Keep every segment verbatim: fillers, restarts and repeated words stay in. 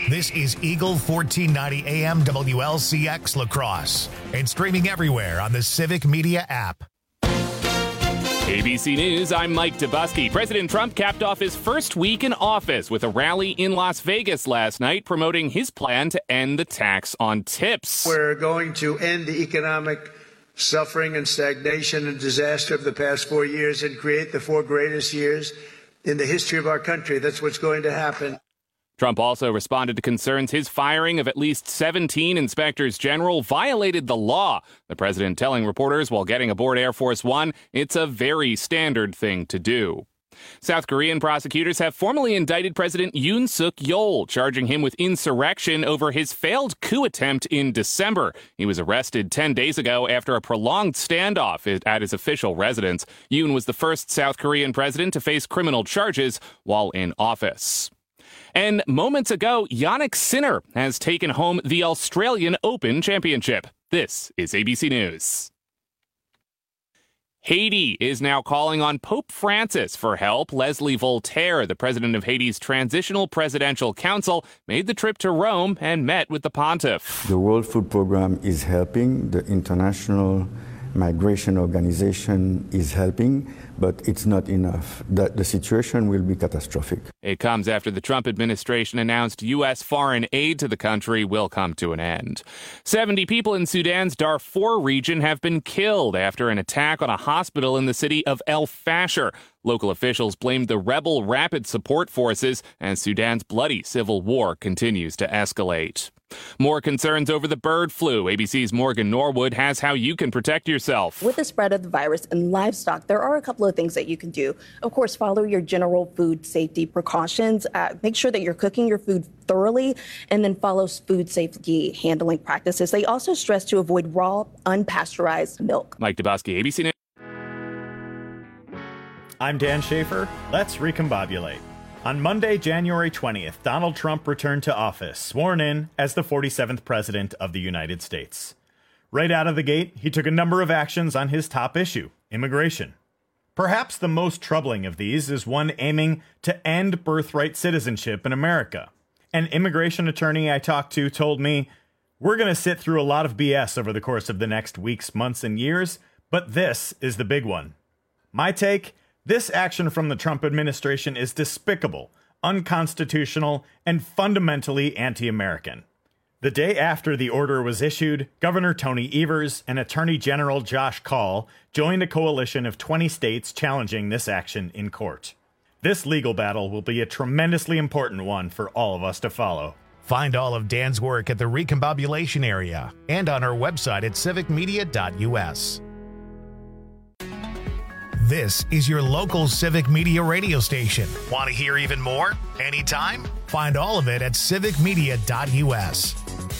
This is Eagle fourteen ninety A M W L C X La Crosse and streaming everywhere on the Civic Media app. A B C News, I'm Mike Dubusky. President Trump capped off his first week in office with a rally in Las Vegas last night promoting his plan to end the tax on tips. We're going to end the economic suffering and stagnation and disaster of the past four years and create the four greatest years in the history of our country. That's what's going to happen. Trump also responded to concerns his firing of at least seventeen inspectors general violated the law. The president telling reporters while getting aboard Air Force One, it's a very standard thing to do. South Korean prosecutors have formally indicted President Yoon Suk Yeol, charging him with insurrection over his failed coup attempt in December. He was arrested ten days ago after a prolonged standoff at his official residence. Yoon was the first South Korean president to face criminal charges while in office. And moments ago, Jannik Sinner has taken home the Australian Open Championship. This is A B C News. Haiti is now calling on Pope Francis for help. Leslie Voltaire, the president of Haiti's Transitional Presidential Council, made the trip to Rome and met with the pontiff. The World Food Program is helping. The International Migration Organization is helping, but it's not enough. The, the situation will be catastrophic. It comes after the Trump administration announced U S foreign aid to the country will come to an end. seventy people in Sudan's Darfur region have been killed after an attack on a hospital in the city of El Fasher. Local officials blamed the rebel Rapid Support Forces, and Sudan's bloody civil war continues to escalate. More concerns over the bird flu. A B C's Morgan Norwood has how you can protect yourself. With the spread of the virus in livestock, there are a couple of things that you can do. Of course, follow your general food safety precautions. Uh, make sure that you're cooking your food thoroughly, and then follow food safety handling practices. They also stress to avoid raw, unpasteurized milk. Mike Dubusky, A B C News. I'm Dan Schaefer. Let's recombobulate. On Monday, January twentieth, Donald Trump returned to office, sworn in as the forty-seventh President of the United States. Right out of the gate, he took a number of actions on his top issue, immigration. Perhaps the most troubling of these is one aiming to end birthright citizenship in America. An immigration attorney I talked to told me, "We're going to sit through a lot of B S over the course of the next weeks, months, and years, but this is the big one." My take? This action from the Trump administration is despicable, unconstitutional, and fundamentally anti-American. The day after the order was issued, Governor Tony Evers and Attorney General Josh Kaul joined a coalition of twenty states challenging this action in court. This legal battle will be a tremendously important one for all of us to follow. Find all of Dan's work at the Recombobulation area and on our website at civic media dot U S. This is your local Civic Media radio station. Want to hear even more? Anytime? Find all of it at civic media dot U S.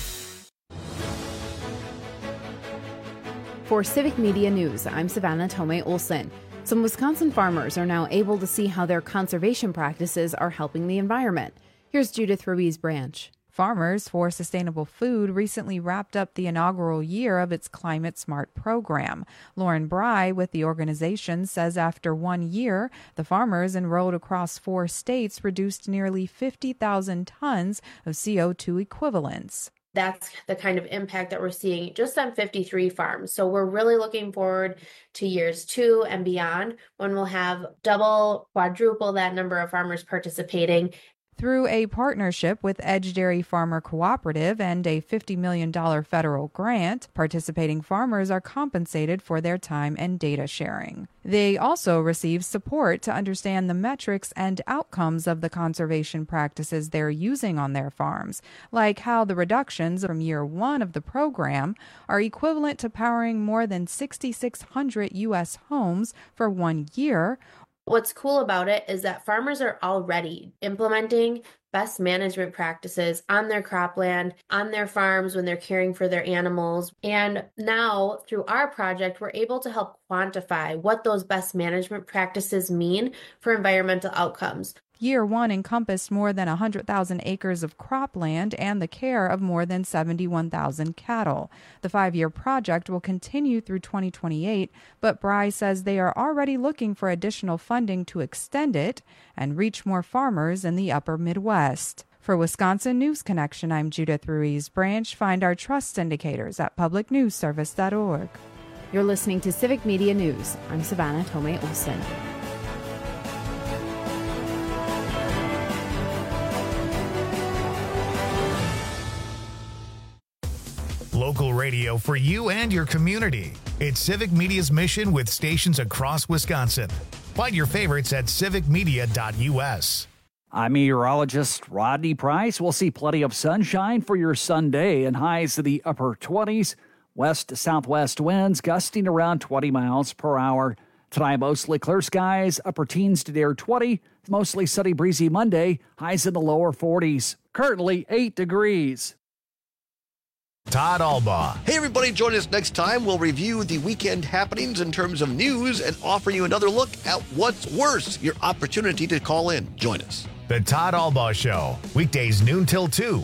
For Civic Media News, I'm Savannah Tomei Olson. Some Wisconsin farmers are now able to see how their conservation practices are helping the environment. Here's Judith Ruiz Branch. Farmers for Sustainable Food recently wrapped up the inaugural year of its Climate Smart program. Lauren Bry with the organization says after one year, the farmers enrolled across four states reduced nearly fifty thousand tons of C O two equivalents. That's the kind of impact that we're seeing just on fifty-three farms. So we're really looking forward to years two and beyond when we'll have double, quadruple that number of farmers participating. Through a partnership with Edge Dairy Farmer Cooperative and a fifty million dollars federal grant, participating farmers are compensated for their time and data sharing. They also receive support to understand the metrics and outcomes of the conservation practices they're using on their farms, like how the reductions from year one of the program are equivalent to powering more than six thousand six hundred U S homes for one year. What's cool about it is that farmers are already implementing best management practices on their cropland, on their farms when they're caring for their animals. And now through our project, we're able to help quantify what those best management practices mean for environmental outcomes. Year one encompassed more than one hundred thousand acres of cropland and the care of more than seventy-one thousand cattle. The five-year project will continue through twenty twenty-eight, but Bry says they are already looking for additional funding to extend it and reach more farmers in the upper Midwest. For Wisconsin News Connection, I'm Judith Ruiz Branch. Find our trust indicators at public news service dot org. You're listening to Civic Media News. I'm Savannah Tomei Olson. Local radio for you and your community. It's Civic Media's mission with stations across Wisconsin. Find your favorites at civic media dot u s. I'm meteorologist Rodney Price. We'll see plenty of sunshine for your Sunday and highs to the upper twenties. West to southwest winds gusting around twenty miles per hour. Tonight, mostly clear skies, upper teens to near twenty. Mostly sunny, breezy Monday, highs in the lower forties. Currently eight degrees. Todd Albaugh. Hey, everybody, join us next time. We'll review the weekend happenings in terms of news and offer you another look at what's worse, your opportunity to call in. Join us. The Todd Albaugh Show, weekdays noon till two.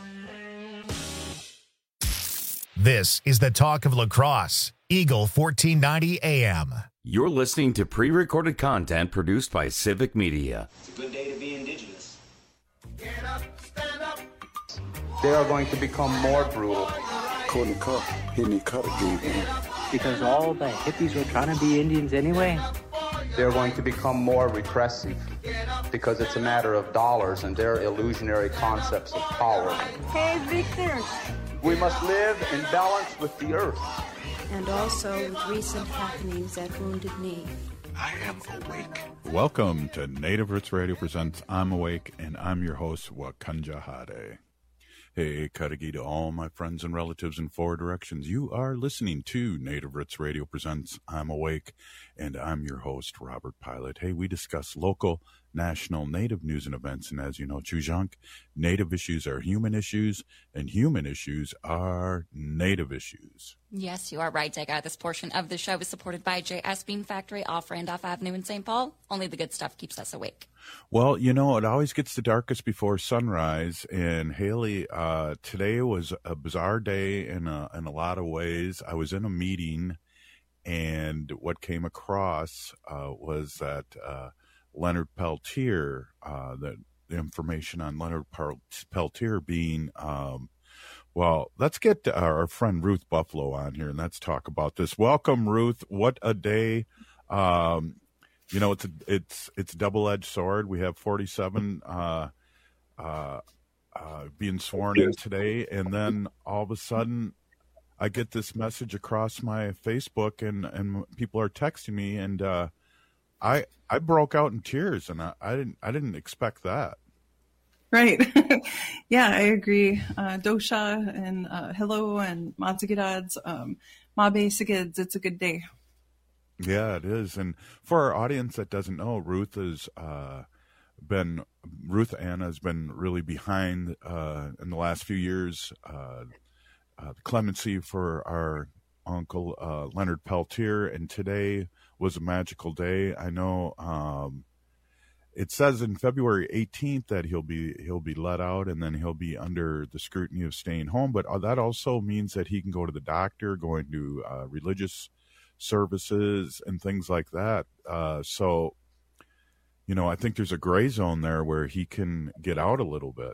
This is the talk of lacrosse. Eagle fourteen ninety A M. You're listening to pre-recorded content produced by Civic Media. It's a good day to be Indigenous. Get up, stand up. They are going to become more brutal. Cody Cup, hitting cut again. Because all the hippies were trying to be Indians anyway. They're going to become more repressive because it's a matter of dollars and their illusionary concepts of power. Hey, Victor. We must live in balance with the earth. And also with recent happenings at Wounded Knee. I am awake. Welcome to Native Roots Radio presents I'm Awake, and I'm your host, Wakanja Hade. Hey, Kadagi to all my friends and relatives in four directions. You are listening to Native Roots Radio presents I'm Awake, and I'm your host, Robert Pilot. Hey, we discuss local, national, Native news and events, and as you know, Chujunk, Native issues are human issues, and human issues are Native issues. Yes, you are right, Jagga. This portion of the show is supported by J S Bean Factory off Randolph Avenue in Saint Paul. Only the good stuff keeps us awake. Well, you know, it always gets the darkest before sunrise. And Haley, uh, today was a bizarre day in a, in a lot of ways. I was in a meeting, and what came across uh, was that uh, Leonard Peltier, uh, the, the information on Leonard Peltier being um, Well, let's get our friend Ruth Buffalo on here, and let's talk about this. Welcome, Ruth. What a day. Um, you know, it's a, it's it's a double-edged sword. We have forty-seven uh, uh, uh, being sworn in today, and then all of a sudden I get this message across my Facebook, and, and people are texting me, and uh, I I broke out in tears, and I, I didn't I didn't expect that. Right. Yeah, I agree. Uh, Dosha and uh, hello and Madzigidads, um, Mabe Sigids, it's a good day. Yeah, it is. And for our audience that doesn't know, Ruth has uh, been, Ruth Anna has been really behind uh, in the last few years, uh, uh, the clemency for our uncle uh, Leonard Peltier, and today was a magical day. I know um, it says in February eighteenth that he'll be he'll be let out, and then he'll be under the scrutiny of staying home. But that also means that he can go to the doctor, going to uh, religious services and things like that. Uh, so, you know, I think there's a gray zone there where he can get out a little bit.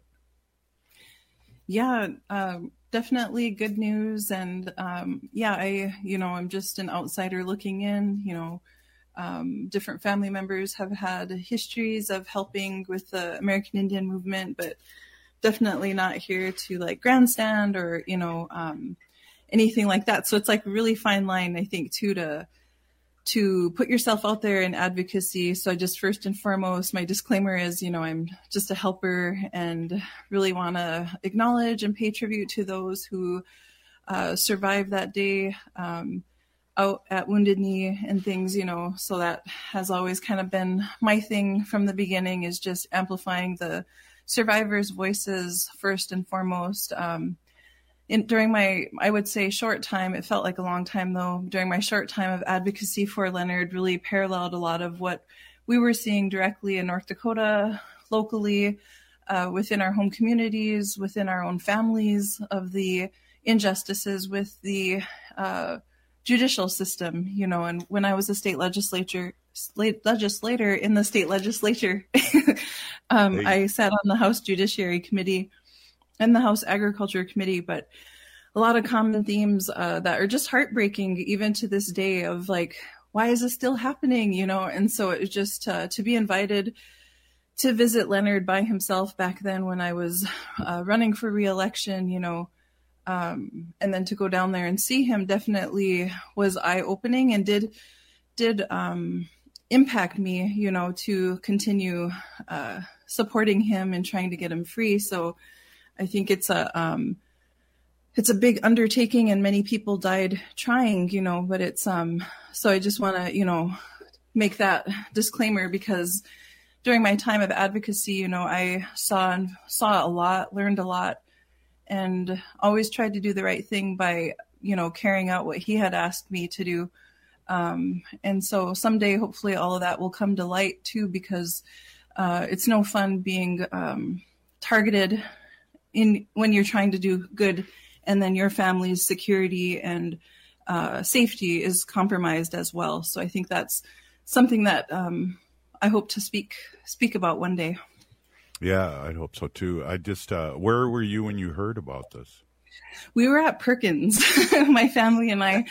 Yeah, um, definitely good news. And um, yeah, I, you know, I'm just an outsider looking in, you know, um, different family members have had histories of helping with the American Indian movement, but definitely not here to like grandstand or, you know, um, anything like that. So it's like a really fine line, I think, too, to to put yourself out there in advocacy. So I just first and foremost, my disclaimer is, you know, I'm just a helper and really want to acknowledge and pay tribute to those who uh, survived that day um, out at Wounded Knee and things, you know. So that has always kind of been my thing from the beginning, is just amplifying the survivors' voices first and foremost. Um, In, during my, I would say, short time, it felt like a long time though, during my short time of advocacy for Leonard, really paralleled a lot of what we were seeing directly in North Dakota, locally, uh, within our home communities, within our own families, of the injustices with the uh, judicial system, you know. And when I was a state legislature, state legislator in the state legislature, Um, Hey. I sat on the House Judiciary Committee and the House Agriculture Committee, but a lot of common themes uh, that are just heartbreaking even to this day of like, why is this still happening? You know, and so it was just uh, to be invited to visit Leonard by himself back then when I was uh, running for re-election, you know, um, and then to go down there and see him definitely was eye-opening and did did um, impact me, you know, to continue uh, supporting him and trying to get him free. So I think it's a um, it's a big undertaking, and many people died trying, you know. But it's um, so I just want to, you know, make that disclaimer because during my time of advocacy, you know, I saw and saw a lot, learned a lot, and always tried to do the right thing by, you know, carrying out what he had asked me to do. Um, and so someday, hopefully, all of that will come to light too, because uh, it's no fun being um, targeted in when you're trying to do good, and then your family's security and uh, safety is compromised as well. So I think that's something that um, I hope to speak speak about one day. Yeah, I hope so too. I just, uh, where were you when you heard about this? We were at Perkins, my family and I.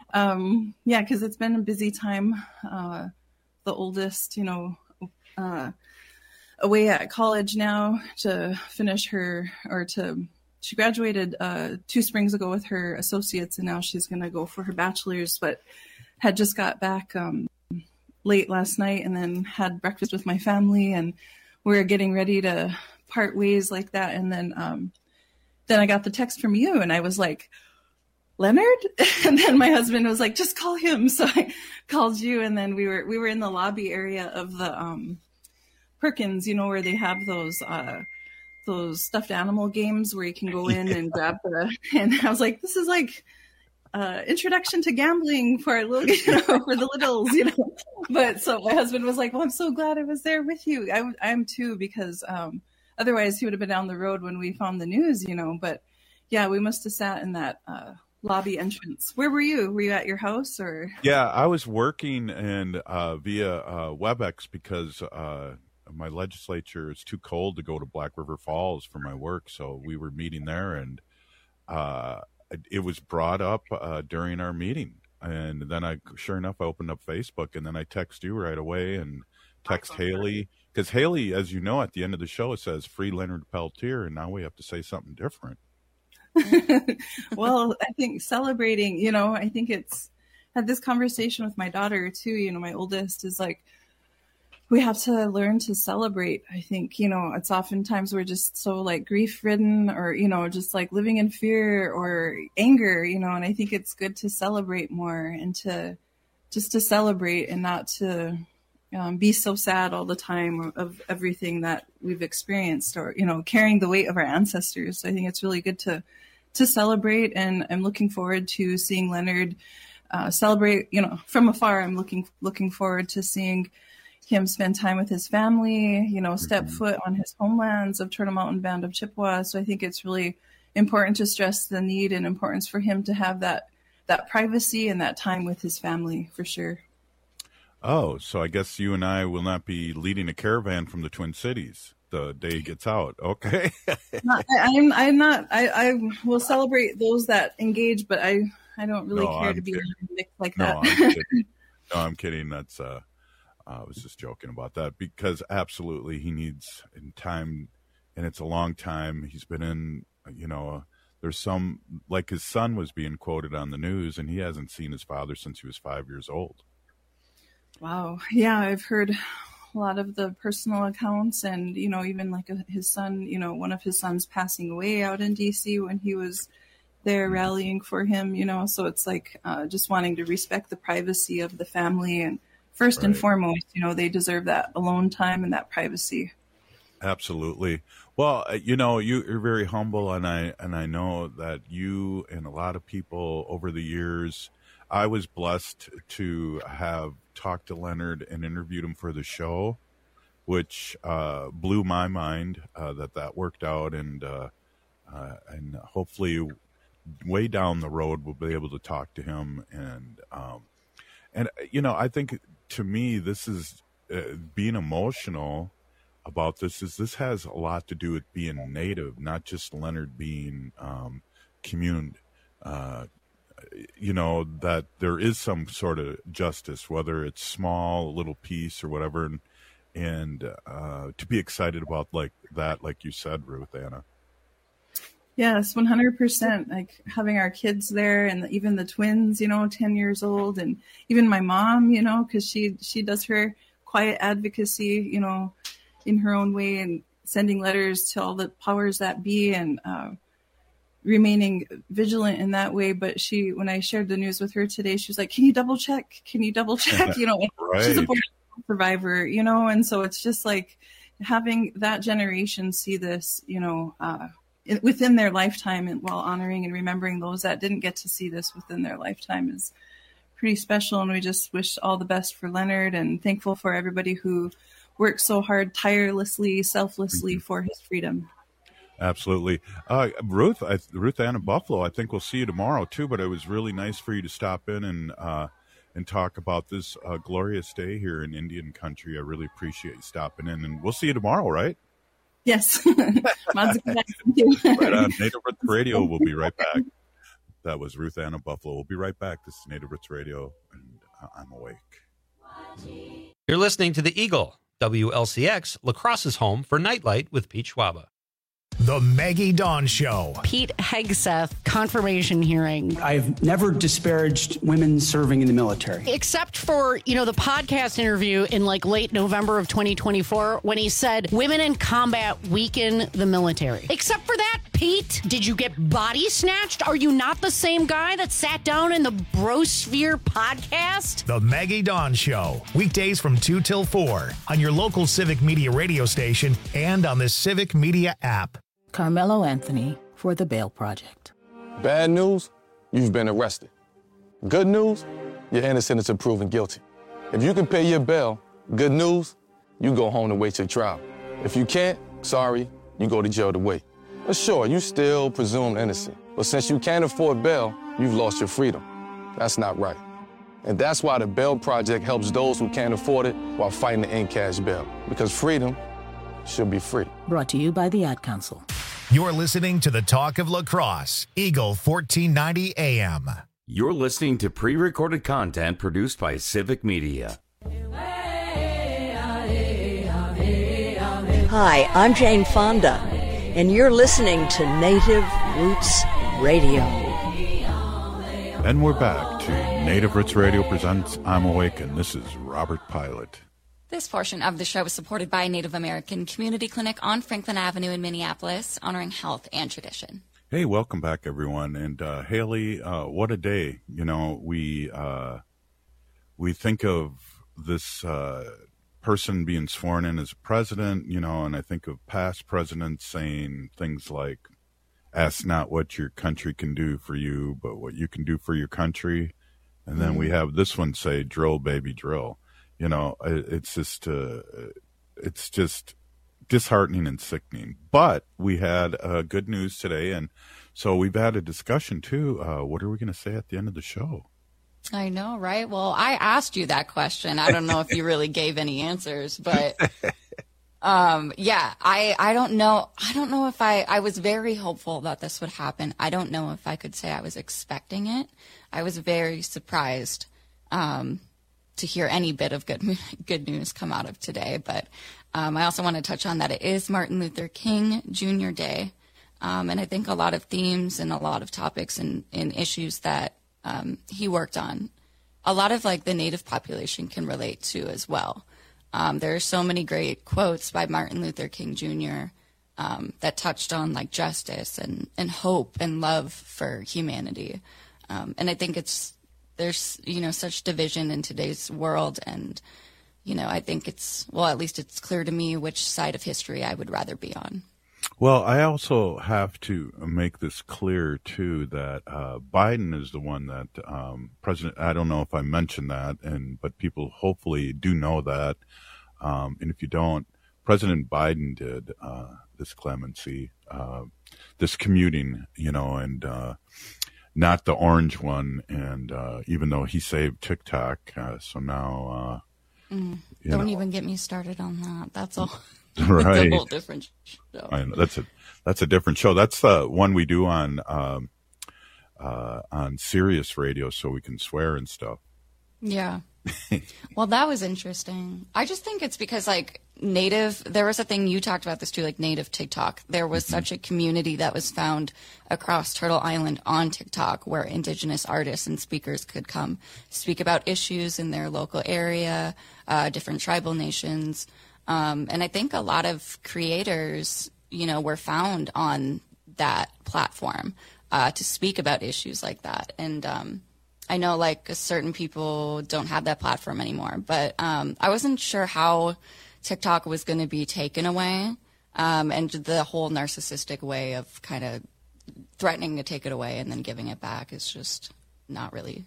Um, yeah, because it's been a busy time. Uh, the oldest, you know, uh, away at college now to finish her, or to, she graduated uh, two springs ago with her associates, and now she's going to go for her bachelor's, but had just got back um, late last night and then had breakfast with my family, and we we're getting ready to part ways like that. And then, um, then I got the text from you, and I was like, Leonard? And then my husband was like, just call him. So I called you, and then we were, we were in the lobby area of the, um, Perkins, you know, where they have those, uh, those stuffed animal games where you can go in yeah. and grab the, and I was like, this is like, uh, introduction to gambling for little, you know, for the littles, you know. But so my husband was like, well, I'm so glad I was there with you. I, I am too, because, um, otherwise he would have been down the road when we found the news, you know. But yeah, we must have sat in that, uh, lobby entrance. Where were you? Were you at your house or? Yeah, I was working and uh, via uh, WebEx because uh, my legislature is too cold to go to Black River Falls for my work. So we were meeting there, and uh, it was brought up uh, during our meeting. And then I, sure enough, I opened up Facebook, and then I text you right away and text Haley. Because Haley, as you know, at the end of the show, it says free Leonard Peltier, and now we have to say something different. Well, I think celebrating, you know, I think it's had this conversation with my daughter too, you know, my oldest is like, we have to learn to celebrate. I think, you know, it's oftentimes we're just so like grief ridden, or, you know, just like living in fear or anger, you know, and I think it's good to celebrate more, and to just to celebrate and not to um, be so sad all the time of everything that we've experienced, or, you know, carrying the weight of our ancestors. So I think it's really good to to celebrate, and I'm looking forward to seeing Leonard uh, celebrate, you know, from afar. I'm looking looking forward to seeing him spend time with his family, you know, step mm-hmm. foot on his homelands of Turtle Mountain Band of Chippewa. So I think it's really important to stress the need and importance for him to have that that privacy and that time with his family, for sure. Oh, so I guess you and I will not be leading a caravan from the Twin Cities the day it gets out. Okay. not, I, I'm I'm not. I, I will celebrate those that engage, but I I don't really no, care I'm to be mixed like no, that. I'm kidding. No, I'm kidding. That's uh, I was just joking about that, because absolutely he needs in time, and it's a long time. He's been in, you know, uh, there's some, like his son was being quoted on the news, and he hasn't seen his father since he was five years old. Wow. Yeah, I've heard a lot of the personal accounts, and, you know, even like a, his son, you know, one of his sons passing away out in D C when he was there rallying for him, you know, so it's like uh, just wanting to respect the privacy of the family. And first right. and foremost, you know, they deserve that alone time and that privacy. Absolutely. Well, you know, you, you're very humble, and I and I know that you and a lot of people over the years, I was blessed to have talked to Leonard and interviewed him for the show, which uh, blew my mind uh, that that worked out, and uh, uh, and hopefully way down the road we'll be able to talk to him. And um, and you know, I think to me this is uh, being emotional. about this is this has a lot to do with being native, not just Leonard being um, commune. Uh, you know, that there is some sort of justice, whether it's small, little piece or whatever, and, and uh, to be excited about like that, like you said, Ruth Anna. Yes, one hundred percent. Like having our kids there, and even the twins, you know, ten years old, and even my mom, you know, because she she does her quiet advocacy, you know, in her own way, and sending letters to all the powers that be, and uh, remaining vigilant in that way. But she, when I shared the news with her today, she was like, "Can you double check? Can you double check?" You know, right. She's a born survivor, you know, and so it's just like having that generation see this, you know. Uh, within their lifetime, and while honoring and remembering those that didn't get to see this within their lifetime is pretty special. And we just wish all the best for Leonard, and thankful for everybody who worked so hard, tirelessly, selflessly mm-hmm. for his freedom. Absolutely. Uh, Ruth, I, Ruth Anna Buffalo, I think we'll see you tomorrow too, but it was really nice for you to stop in and, uh, and talk about this uh, glorious day here in Indian country. I really appreciate you stopping in, and we'll see you tomorrow, right? Yes. Right on Native Roots Radio. We'll be right back. That was Ruth Anna Buffalo. We'll be right back. This is Native Roots Radio, and I'm awake. You're listening to The Eagle, W L C X, La Crosse's home for Nightlight with Pete Schwaba. The Maggie Dawn Show. Pete Hegseth confirmation hearing. I've never disparaged women serving in the military. Except for, you know, the podcast interview in like late November of twenty twenty-four when he said women in combat weaken the military. Except for that, Pete, did you get body snatched? Are you not the same guy that sat down in the Brosphere podcast? The Maggie Dawn Show. Weekdays from two till four on your local Civic Media radio station and on the Civic Media app. Carmelo Anthony for The Bail Project. Bad news, you've been arrested. Good news, you're innocent until proven guilty. If you can pay your bail, good news, you go home to wait your trial. If you can't, sorry, you go to jail to wait. But sure, you still presumed innocent. But since you can't afford bail, you've lost your freedom. That's not right. And that's why the Bail Project helps those who can't afford it while fighting to end cash bail. Because freedom should be free. Brought to you by the Ad Council. You're listening to the Talk of La Crosse, Eagle fourteen ninety A M. You're listening to pre-recorded content produced by Civic Media. Hi, I'm Jane Fonda, and you're listening to Native Roots Radio. And we're back to Native Roots Radio presents I'm Awake, and this is Robert Pilot. This portion of the show is supported by Native American Community Clinic on Franklin Avenue in Minneapolis, honoring health and tradition. Hey, welcome back, everyone. And uh, Haley, uh, what a day. You know, we uh, we think of this uh, person being sworn in as president, you know, and I think of past presidents saying things like, ask not what your country can do for you, but what you can do for your country. And then mm-hmm. we have this one say, drill, baby, drill. You know, it's just uh, it's just disheartening and sickening. But we had uh, good news today, and so we've had a discussion too. Uh, what are we going to say at the end of the show? I know, right? Well, I asked you that question. I don't know if you really gave any answers, but um, yeah, I I don't know. I don't know if I I was very hopeful that this would happen. I don't know if I could say I was expecting it. I was very surprised. Um, to hear any bit of good good news come out of today. But um, I also want to touch on that it is Martin Luther King Junior Day. Um, and I think a lot of themes and a lot of topics and, and issues that um, he worked on, a lot of like the Native population can relate to as well. Um, there are so many great quotes by Martin Luther King Junior Um, that touched on like justice and, and hope and love for humanity. Um, and I think it's, there's, you know, such division in today's world. And, you know, I think it's, well, at least it's clear to me which side of history I would rather be on. Well, I also have to make this clear, too, that uh, Biden is the one that um, President, I don't know if I mentioned that, and but people hopefully do know that. Um, and if you don't, President Biden did uh, this clemency, uh, this commuting, you know, and uh not the orange one, and uh, even though he saved TikTok, uh, so now... Uh, mm, don't know. even get me started on that. That's all. Right. It's a whole different show. I know. That's a that's a different show. That's the one we do on um, uh, on Sirius Radio, so we can swear and stuff. Yeah. Well, that was interesting. I just think it's because, like, native, there was a thing, you talked about this too, like native TikTok. There was mm-hmm. such a community that was found across Turtle Island on TikTok where indigenous artists and speakers could come speak about issues in their local area, uh, different tribal nations. Um, and I think a lot of creators, you know, were found on that platform uh, to speak about issues like that. And, um, I know, like, certain people don't have that platform anymore, but um, I wasn't sure how TikTok was going to be taken away, um, and the whole narcissistic way of kind of threatening to take it away and then giving it back is just not really.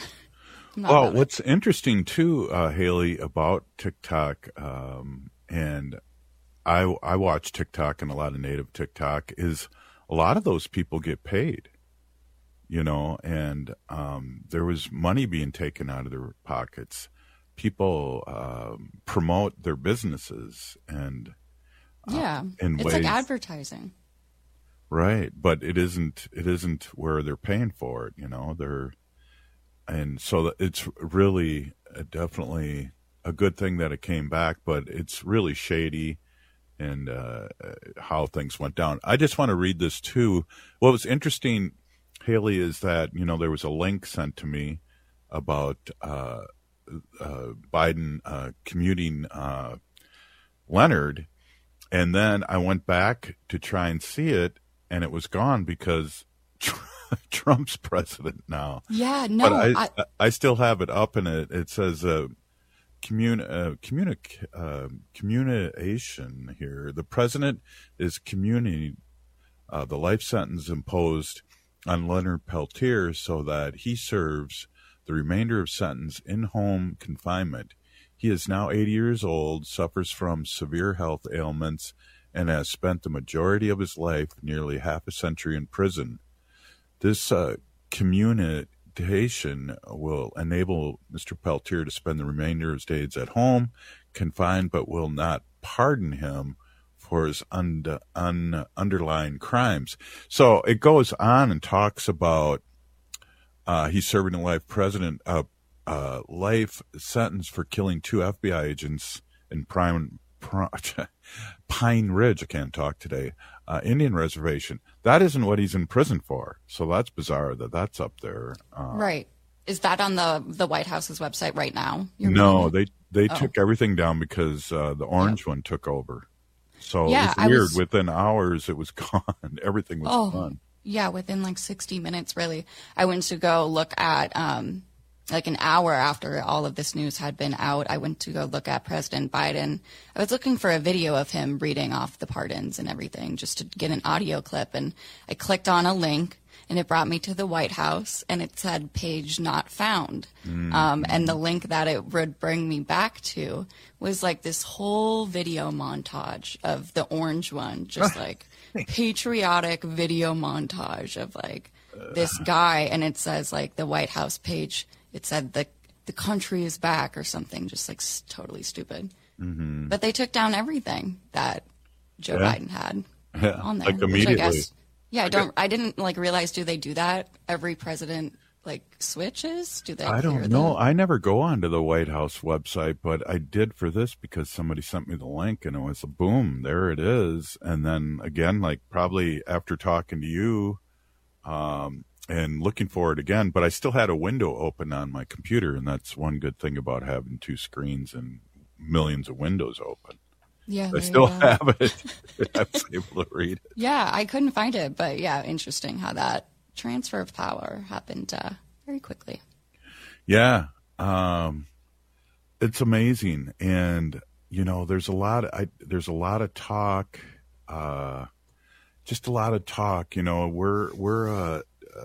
not well, what's it. interesting, too, uh, Haley, about TikTok, um, and I, I watch TikTok and a lot of native TikTok, is a lot of those people get paid. You know, and um, there was money being taken out of their pockets. People um, promote their businesses and uh, yeah, in it's ways, like advertising, right? But it isn't. It isn't where they're paying for it. You know, they're and so it's really uh, definitely a good thing that it came back. But it's really shady, and uh, how things went down. I just want to read this too. What was interesting, Haley, is that, you know, there was a link sent to me about uh, uh, Biden uh, commuting uh, Leonard, and then I went back to try and see it, and it was gone because Trump's president now. Yeah, no. But I, I, I still have it up, and it, it says uh, communi- uh, communi- uh, communication here. The president is communing uh, the life sentence imposed on Leonard Peltier so that he serves the remainder of sentence in home confinement. He is now eighty years old, suffers from severe health ailments, and has spent the majority of his life, nearly half a century, in prison. This uh, communication will enable Mister Peltier to spend the remainder of his days at home, confined, but will not pardon him for his un- un- underlying crimes. So it goes on and talks about uh, he's serving a life president, uh, uh, life sentence for killing two F B I agents in Prime, Prime, Pine Ridge. I can't talk today. Uh, Indian reservation. That isn't what he's in prison for. So that's bizarre that that's up there. Uh, right. Is that on the the White House's website right now? You're no, they they oh. took everything down because uh, the orange yep. one took over. So yeah, it was weird. Was, within hours, it was gone. Everything was oh, gone. Yeah, within like sixty minutes, really. I went to go look at, um, like an hour after all of this news had been out, I went to go look at President Biden. I was looking for a video of him reading off the pardons and everything just to get an audio clip. And I clicked on a link, and it brought me to the White House, and it said page not found. Mm-hmm. Um, and the link that it would bring me back to was like this whole video montage of the orange one, just like patriotic video montage of like this guy. And it says like the White House page, it said the, the country is back or something, just like totally stupid. Mm-hmm. But they took down everything that Joe yeah. Biden had yeah. on there. Like immediately. Which I guess, Yeah, I don't. I didn't like realize. Do they do that every president like switches? Do they? I don't know. I never go onto the White House website, but I did for this because somebody sent me the link, and it was a boom. There it is. And then again, like probably after talking to you, um, and looking for it again, but I still had a window open on my computer, and that's one good thing about having two screens and millions of windows open. Yeah, I still have it. I was able to read it. Yeah, I couldn't find it, but yeah, interesting how that transfer of power happened uh, very quickly. Yeah, um, it's amazing, and you know, there's a lot. Of, I, there's a lot of talk, uh, just a lot of talk. You know, we're we're a,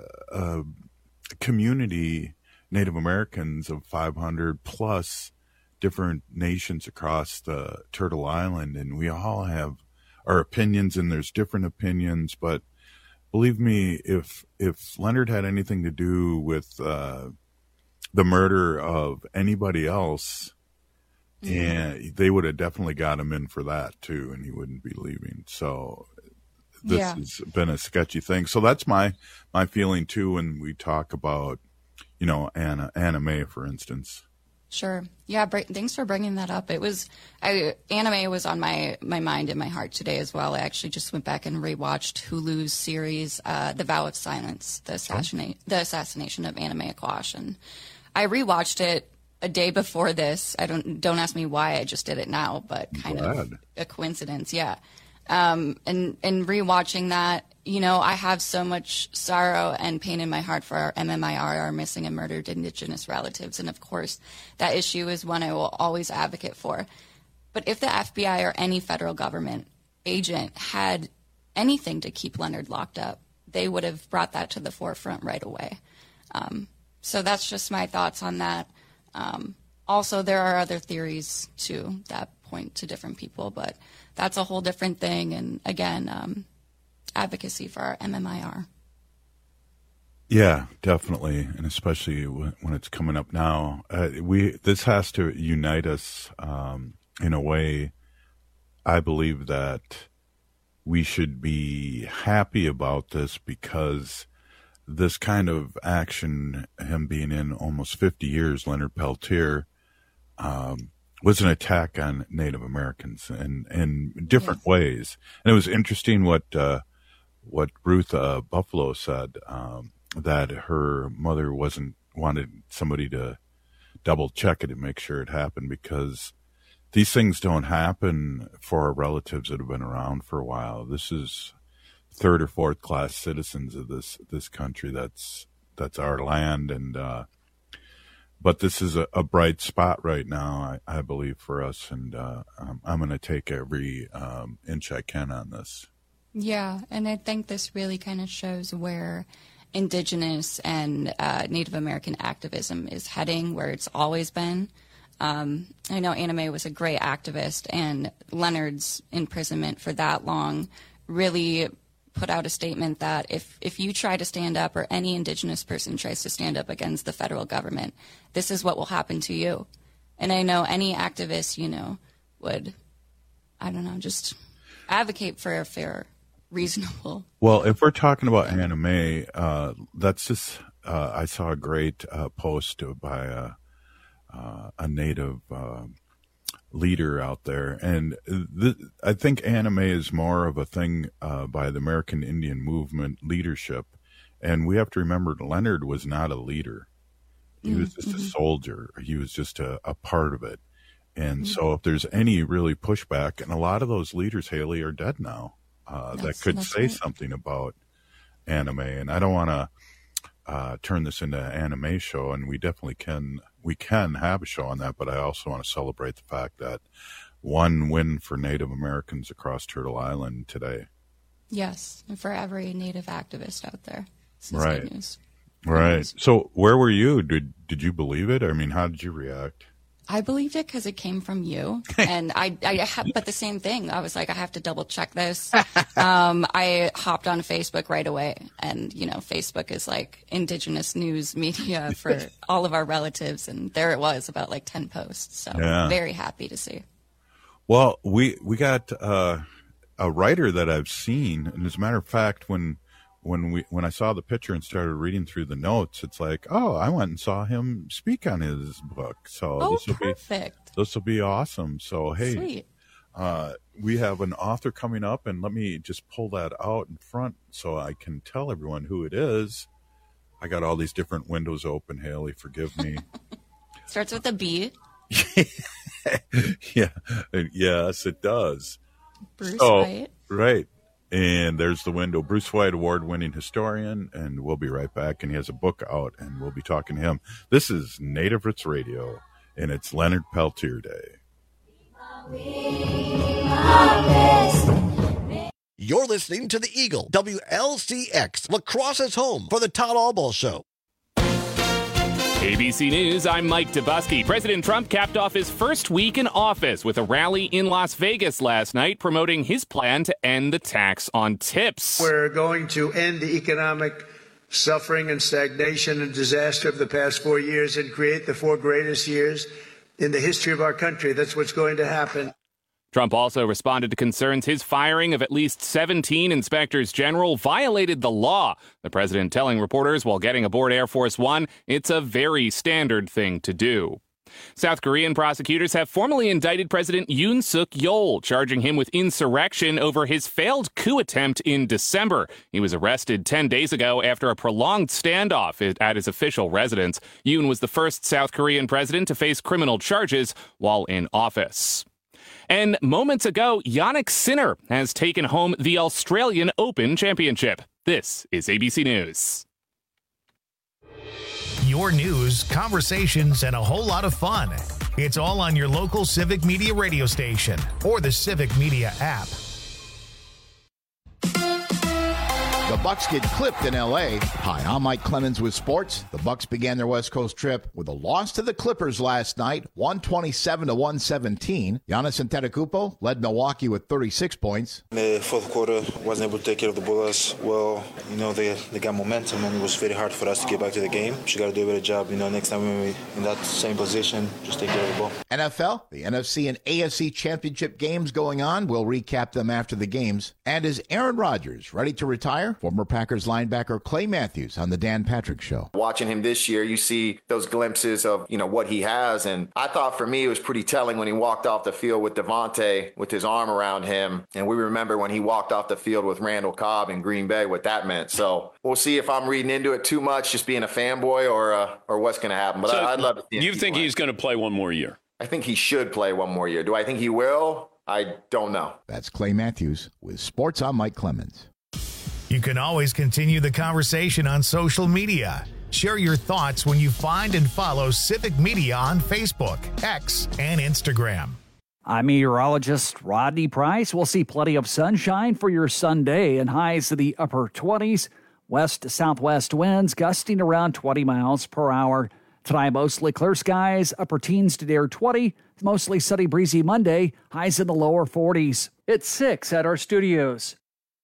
a, a community, Native Americans of five hundred plus. Different nations across the Turtle Island, and we all have our opinions, and there's different opinions. But believe me, if if Leonard had anything to do with uh, the murder of anybody else, Mm-hmm. And they would have definitely got him in for that too, and he wouldn't be leaving. So this yeah. has been a sketchy thing. So that's my my feeling too when we talk about, you know, Anna, Anna Mae, for instance. Sure. Yeah. Br- thanks for bringing that up. It was, I, Anna Mae was on my, my mind and my heart today as well. I actually just went back and rewatched Hulu's series, uh, The Vow of Silence, the assassination, oh. the assassination of Anna Mae Aquash. And I rewatched it a day before this. I don't, don't ask me why I just did it now, but kind Glad. of a coincidence. Yeah. Um, and, and rewatching that, you know, I have so much sorrow and pain in my heart for our M M I R, our missing and murdered Indigenous relatives. And of course, that issue is one I will always advocate for. But if the F B I or any federal government agent had anything to keep Leonard locked up, they would have brought that to the forefront right away. Um, so that's just my thoughts on that. Um, also, there are other theories, too, that point to different people, but that's a whole different thing. And again, um, advocacy for our M M I R. Yeah, definitely, and especially when it's coming up now. Uh, we this has to unite us um, in a way. I believe that we should be happy about this because this kind of action, him being in almost fifty years, Leonard Peltier, um, was an attack on Native Americans in, in different yes. ways. And it was interesting what uh, what Ruth uh, Buffalo said, um, that her mother wasn't wanted somebody to double check it and make sure it happened, because these things don't happen for our relatives that have been around for a while. This is third or fourth class citizens of this this country. That's that's our land, and uh, but this is a, a bright spot right now, I, I believe, for us, and uh, I'm, I'm going to take every um, inch I can on this. Yeah, and I think this really kind of shows where Indigenous and uh, Native American activism is heading, where it's always been. Um, I know Anna Mae was a great activist, and Leonard's imprisonment for that long really put out a statement that if, if you try to stand up, or any Indigenous person tries to stand up against the federal government, this is what will happen to you. And I know any activist, you know, would, I don't know, just advocate for a fair, reasonable. Well, if we're talking about Anna Mae, uh, that's just, uh, I saw a great uh, post by a, uh, a Native uh, leader out there. And th- I think Anna Mae is more of a thing uh, by the American Indian movement leadership. And we have to remember Leonard was not a leader. He mm-hmm. was just a soldier. He was just a, a part of it. And mm-hmm. so if there's any really pushback, and a lot of those leaders, Haley, are dead now, uh, that could say right. something about Anna Mae. And I don't want to uh, turn this into an Anna Mae show, and we definitely can, we can have a show on that, but I also want to celebrate the fact that one win for Native Americans across Turtle Island today. Yes, and for every Native activist out there. This is right. good news. Right. Good news. So where were you? Did did you believe it? I mean, how did you react? I believed it because it came from you, and I, I ha- but the same thing. I was like, I have to double check this. um, I hopped on Facebook right away, and you know, Facebook is like Indigenous news media for all of our relatives, and there it was, about like ten posts. So yeah. Very happy to see. Well, we we got uh, a writer that I've seen, and as a matter of fact, when. When we when I saw the picture and started reading through the notes, it's like, oh, I went and saw him speak on his book. So oh, this will perfect. be this will be awesome. So hey, Sweet. Uh, we have an author coming up, and let me just pull that out in front so I can tell everyone who it is. I got all these different windows open. Haley, forgive me. Starts with a B. yeah, yes, it does. Bruce so, White. Right. And there's the window. Bruce White, award-winning historian, and we'll be right back. And he has a book out, and we'll be talking to him. This is Native Roots Radio, and it's Leonard Peltier Day. You're listening to The Eagle, W L C X, La Crosse's home for the Todd Albaugh Show. A B C News, I'm Mike Dubusky. President Trump capped off his first week in office with a rally in Las Vegas last night promoting his plan to end the tax on tips. We're going to end the economic suffering and stagnation and disaster of the past four years and create the four greatest years in the history of our country. That's what's going to happen. Trump also responded to concerns his firing of at least seventeen inspectors general violated the law. The president telling reporters while getting aboard Air Force One, it's a very standard thing to do. South Korean prosecutors have formally indicted President Yoon Suk Yeol, charging him with insurrection over his failed coup attempt in December. He was arrested ten days ago after a prolonged standoff at his official residence. Yoon was the first South Korean president to face criminal charges while in office. And moments ago, Jannik Sinner has taken home the Australian Open Championship. This is A B C News. Your news, conversations, and a whole lot of fun. It's all on your local Civic Media radio station or the Civic Media app. The Bucks get clipped in L A. Hi, I'm Mike Clemens with sports. The Bucks began their West Coast trip with a loss to the Clippers last night, one twenty-seven to one seventeen. Giannis Antetokounmpo led Milwaukee with thirty-six points. In the fourth quarter, wasn't able to take care of the ball as well. You know, they they got momentum, and it was very hard for us to get back to the game. She got to do a better job. You know, next time when we in that same position, just take care of the ball. N F L, the N F C and A F C championship games going on. We'll recap them after the games. And is Aaron Rodgers ready to retire? Former Packers linebacker Clay Matthews on the Dan Patrick Show. Watching him this year, you see those glimpses of, you know, what he has. And I thought for me, it was pretty telling when he walked off the field with Devontae with his arm around him. And we remember when he walked off the field with Randall Cobb in Green Bay, what that meant. So we'll see if I'm reading into it too much, just being a fanboy, or uh, or what's going to happen. But so I, I'd love to see him. You think play. He's going to play one more year? I think he should play one more year. Do I think he will? I don't know. That's Clay Matthews with Sports. I'm Mike Clemens. You can always continue the conversation on social media. Share your thoughts when you find and follow Civic Media on Facebook, X, and Instagram. I'm meteorologist Rodney Price. We'll see plenty of sunshine for your Sunday and highs to the upper twenties. West to southwest winds gusting around twenty miles per hour. Tonight, mostly clear skies, upper teens to near twenty. Mostly sunny, breezy Monday, highs in the lower forties. It's six at our studios.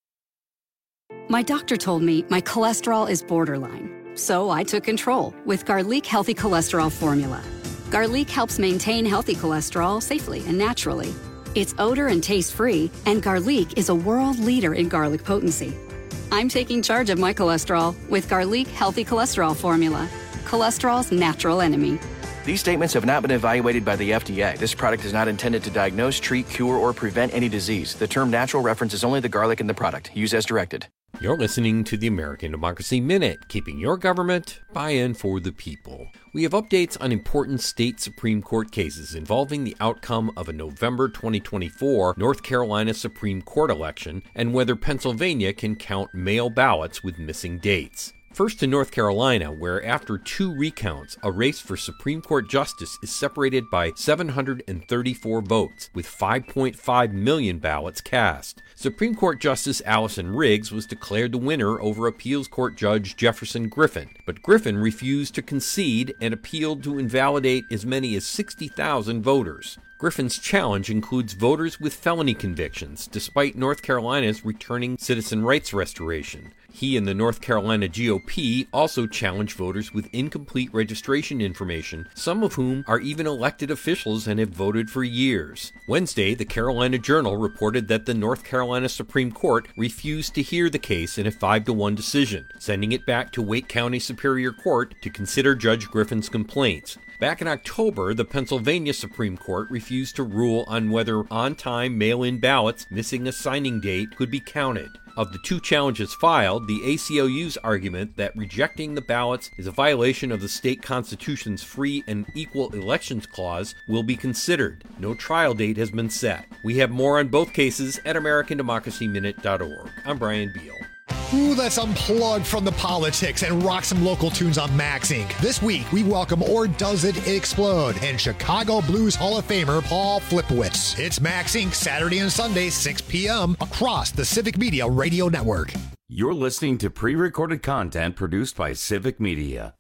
My doctor told me my cholesterol is borderline, so I took control with Garlic Healthy Cholesterol Formula. Garlic helps maintain healthy cholesterol safely and naturally. It's odor and taste-free, and Garlic is a world leader in garlic potency. I'm taking charge of my cholesterol with Garlic Healthy Cholesterol Formula, cholesterol's natural enemy. These statements have not been evaluated by the F D A. This product is not intended to diagnose, treat, cure, or prevent any disease. The term natural references only the garlic in the product. Use as directed. You're listening to the American Democracy Minute, keeping your government buy-in for the people. We have updates on important state Supreme Court cases involving the outcome of a November twenty twenty-four North Carolina Supreme Court election and whether Pennsylvania can count mail ballots with missing dates. First to North Carolina, where after two recounts, a race for Supreme Court justice is separated by seven hundred thirty-four votes, with five point five million ballots cast. Supreme Court Justice Allison Riggs was declared the winner over Appeals Court Judge Jefferson Griffin, but Griffin refused to concede and appealed to invalidate as many as sixty thousand voters. Griffin's challenge includes voters with felony convictions, despite North Carolina's returning citizen rights restoration. He and the North Carolina G O P also challenge voters with incomplete registration information, some of whom are even elected officials and have voted for years. Wednesday, the Carolina Journal reported that the North Carolina Supreme Court refused to hear the case in a five to one decision, sending it back to Wake County Superior Court to consider Judge Griffin's complaints. Back in October, the Pennsylvania Supreme Court refused to rule on whether on-time mail-in ballots missing a signing date could be counted. Of the two challenges filed, the A C L U's argument that rejecting the ballots is a violation of the state constitution's free and equal elections clause will be considered. No trial date has been set. We have more on both cases at American Democracy Minute dot org. I'm Brian Beal. Ooh, let's unplug from the politics and rock some local tunes on Max Incorporated. This week, we welcome Or Does It Explode and Chicago Blues Hall of Famer Paul Flipowitz. It's Max Incorporated Saturday and Sunday, six p.m. across the Civic Media Radio Network. You're listening to pre-recorded content produced by Civic Media.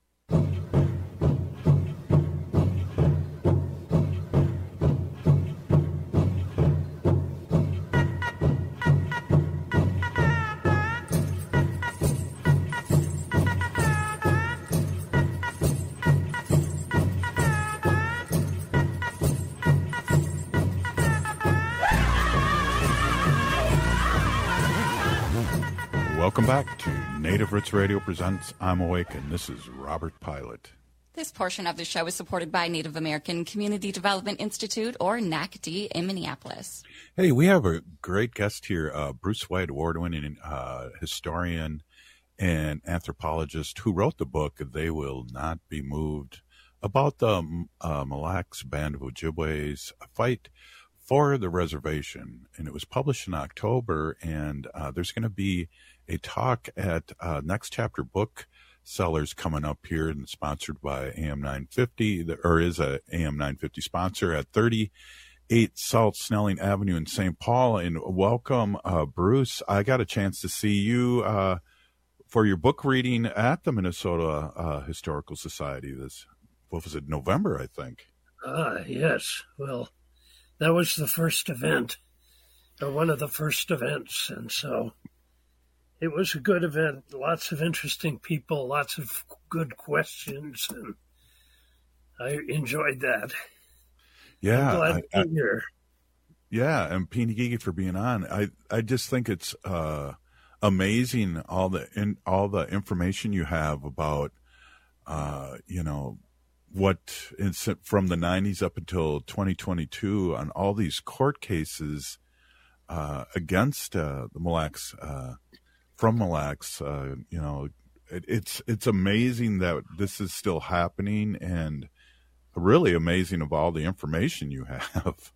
Welcome back to Native Roots Radio presents I'm Awake, and this is Robert Pilot. This portion of the show is supported by Native American Community Development Institute, or N A C D, in Minneapolis. Hey, we have a great guest here, uh, Bruce White, award-winning uh, historian and anthropologist who wrote the book They Will Not Be Moved, about the uh, Mille Lacs Band of Ojibwe's fight for the reservation. And it was published in October, and uh, there's going to be a talk at uh, Next Chapter Book Sellers coming up here, and sponsored by A M nine fifty, or is a A M nine fifty sponsor, at thirty-eight South Snelling Avenue in Saint Paul. And welcome, uh, Bruce. I got a chance to see you uh, for your book reading at the Minnesota uh, Historical Society this, what was it, November, I think. Ah, yes. Well, that was the first event, or one of the first events, and so it was a good event. Lots of interesting people, lots of good questions, and I enjoyed that. Yeah, I'm glad I, to I, be here. Yeah, and Peeny Gigi for being on. I, I just think it's uh, amazing all the in, all the information you have about, uh, you know, what is from the nineties up until twenty twenty-two on all these court cases uh, against uh, the Mille Lacs. Uh, From Mille Lacs, uh, you know, it, it's it's amazing that this is still happening, and really amazing of all the information you have.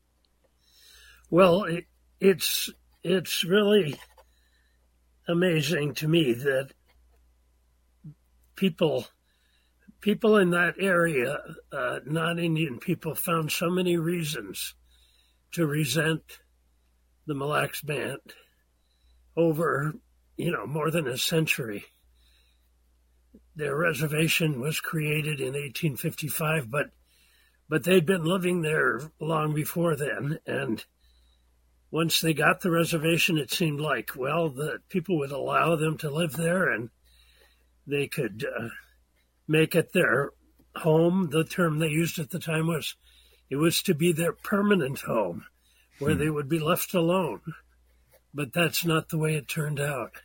Well, it, it's it's really amazing to me that people people in that area, uh, non-Indian people, found so many reasons to resent the Mille Lacs Band over, you know, more than a century. Their reservation was created in eighteen fifty-five, but but they'd been living there long before then. And once they got the reservation, it seemed like, well, the people would allow them to live there, and they could uh, make it their home. The term they used at the time was, it was to be their permanent home, where hmm. they would be left alone. But that's not the way it turned out.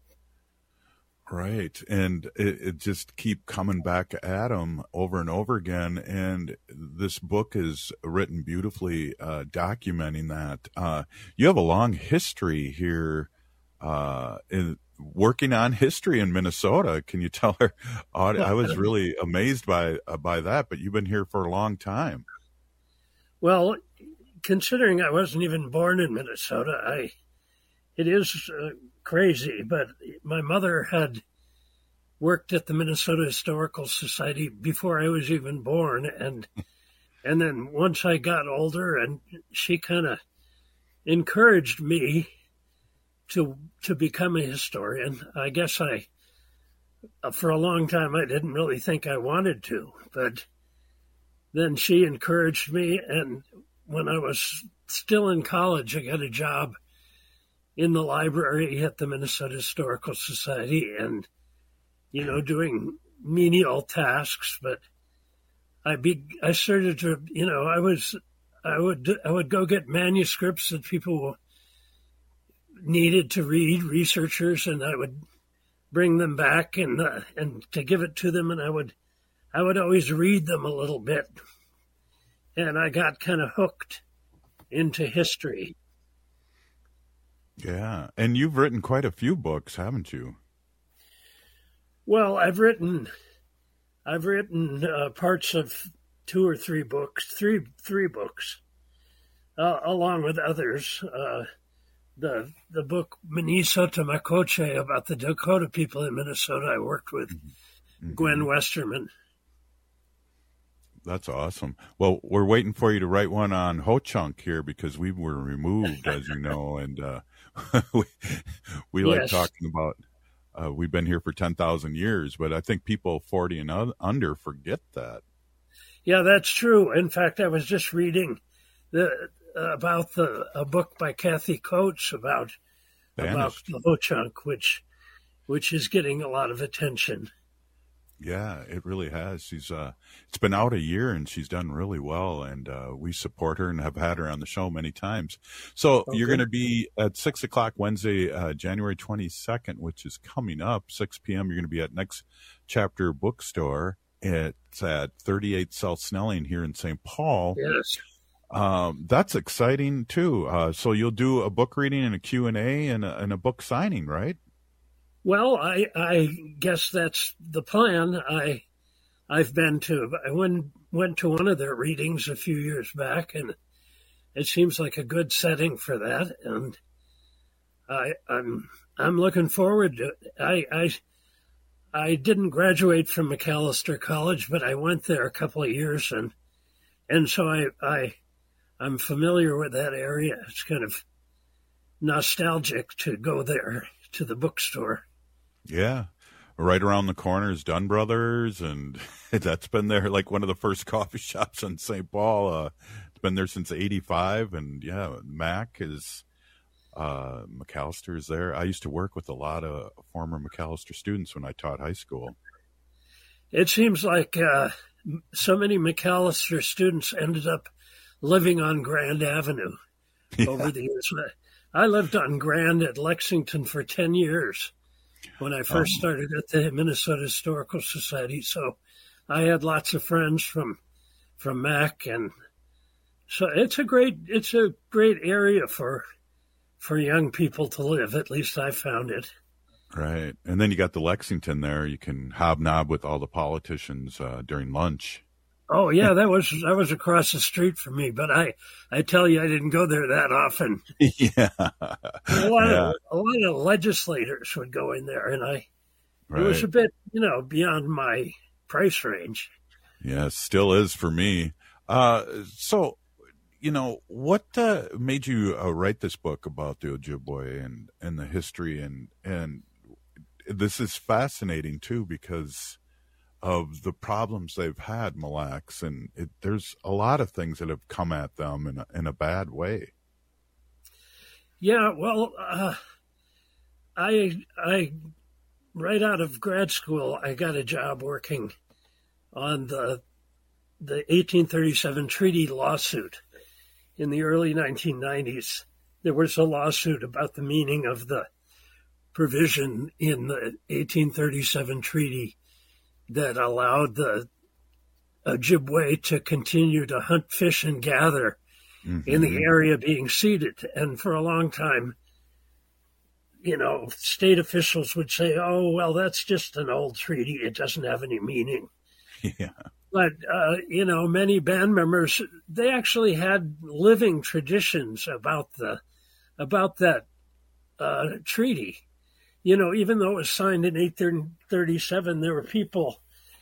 Right. And it, it just keep coming back at them over and over again. And this book is written beautifully, uh, documenting that. Uh, you have a long history here uh, in working on history in Minnesota. Can you tell her? I was really amazed by uh, by that, but you've been here for a long time. Well, considering I wasn't even born in Minnesota, I... It is uh, crazy, but my mother had worked at the Minnesota Historical Society before I was even born, and and then once I got older, and she kind of encouraged me to to become a historian. I guess I, for a long time, I didn't really think I wanted to, but then she encouraged me, and when I was still in college, I got a job in the library at the Minnesota Historical Society, and, you know, doing menial tasks. But I be I started to, you know, I was, I would, I would go get manuscripts that people needed to read, researchers, and I would bring them back and uh, and to give it to them, and I would, I would always read them a little bit, and I got kind of hooked into history. Yeah, and you've written quite a few books, haven't you? Well, I've written, I've written uh, parts of two or three books, three three books, uh, along with others. Uh, the the book Minnesota Makoche about the Dakota people in Minnesota. I worked with mm-hmm. Gwen Westerman. That's awesome. Well, we're waiting for you to write one on Ho-Chunk here, because we were removed, as you know, and uh, we, we like yes. talking about, uh, we've been here for ten thousand years, but I think people forty and under forget that. Yeah, that's true. In fact, I was just reading the uh, about the a book by Kathy Coates about, about the Ho-Chunk, which, which is getting a lot of attention. Yeah, it really has. She's uh, it's been out a year and she's done really well, and uh, we support her and have had her on the show many times. So Okay. you're going to be at six o'clock Wednesday, uh, January twenty-second, which is coming up, six p.m. You're going to be at Next Chapter Bookstore. It's at thirty-eight South Snelling here in Saint Paul. Yes. Um, that's exciting too. Uh, so you'll do a book reading and a Q and A and a, and a book signing, right? Well, I I guess that's the plan. I I've been to I went went to one of their readings a few years back, and it seems like a good setting for that. And I I'm I'm looking forward to it. I I I didn't graduate from Macalester College, but I went there a couple of years, and and so I I I'm familiar with that area. It's kind of nostalgic to go there to the bookstore. Yeah. Right around the corner is Dunn Brothers, and that's been there like one of the first coffee shops in Saint Paul. Uh, it's been there since eighty-five, and yeah, Mac is, uh, Macalester is there. I used to work with a lot of former Macalester students when I taught high school. It seems like uh, so many Macalester students ended up living on Grand Avenue Yeah. over the years. I lived on Grand at Lexington for ten years. When I first Um, started at the Minnesota Historical Society, so I had lots of friends from from Mac, and so it's a great it's a great area for for young people to live. At least I found it. Right. And then you got the Lexington there. You can hobnob with all the politicians uh, during lunch. Oh yeah, that was that was across the street from me, but I I tell you, I didn't go there that often. Yeah. A lot Yeah. of a lot of legislators would go in there, and I Right. it was a bit you know beyond my price range. Yeah, it still is for me. Uh, so, you know, what uh, made you uh, write this book about the Ojibwe and, and the history? And, and this is fascinating, too, because of the problems they've had, Mille Lacs. And it, there's a lot of things that have come at them in a, in a bad way. Yeah, well, uh, I I right out of grad school, I got a job working on the the eighteen thirty-seven treaty lawsuit in the early nineteen nineties. There was a lawsuit about the meaning of the provision in the eighteen thirty-seven treaty that allowed the Ojibwe to continue to hunt, fish, and gather Mm-hmm. in the area being ceded. And for a long time, you know, state officials would say, oh, well, that's just an old treaty. It doesn't have any meaning. Yeah. But, uh, you know, many band members, they actually had living traditions about the, about that uh, treaty. You know, even though it was signed in eighteen thirty-seven, there were people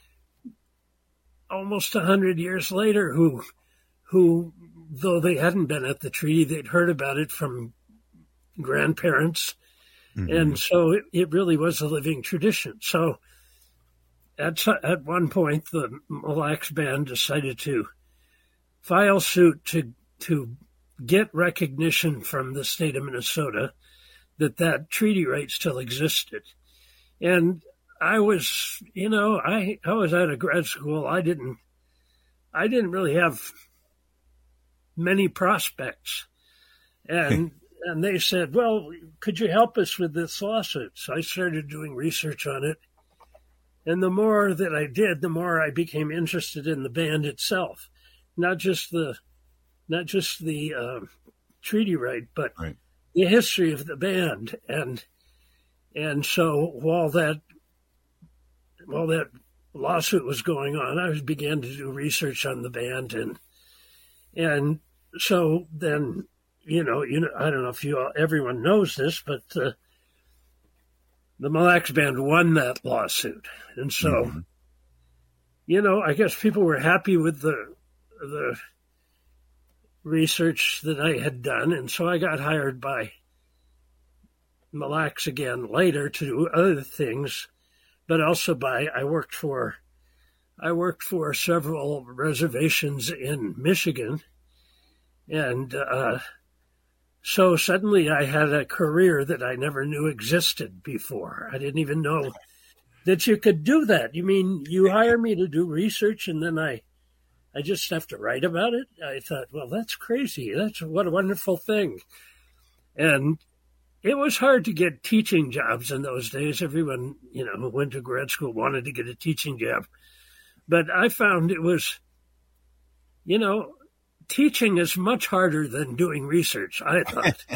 almost a hundred years later who, who, though they hadn't been at the treaty, they'd heard about it from grandparents. Mm-hmm. And so it, it really was a living tradition. So at, at one point, the Mille Lacs Band decided to file suit to, to get recognition from the state of Minnesota that that treaty right still existed. And I was, you know, I, I was out of grad school. I didn't, I didn't really have many prospects. And and they said, well, could you help us with this lawsuit? So I started doing research on it. And the more that I did, the more I became interested in the band itself, not just the not just the uh, treaty right, but right. the history of the band. And and so while that while that lawsuit was going on, I began to do research on the band, and and so then, you know, you know, I don't know if you all, everyone knows this, but uh, the Mille Lacs Band won that lawsuit, and so, mm-hmm. you know, I guess people were happy with the the research that I had done, and so I got hired by Mille Lacs again later to do other things, but also by I worked for I worked for several reservations in Michigan. And uh, so suddenly I had a career that I never knew existed before. I didn't even know that you could do that. You mean you hire me to do research and then I, I just have to write about it? I thought, well, that's crazy. That's what a wonderful thing. And it was hard to get teaching jobs in those days. Everyone, you know, who went to grad school wanted to get a teaching job. But I found it was, you know, teaching is much harder than doing research, I thought.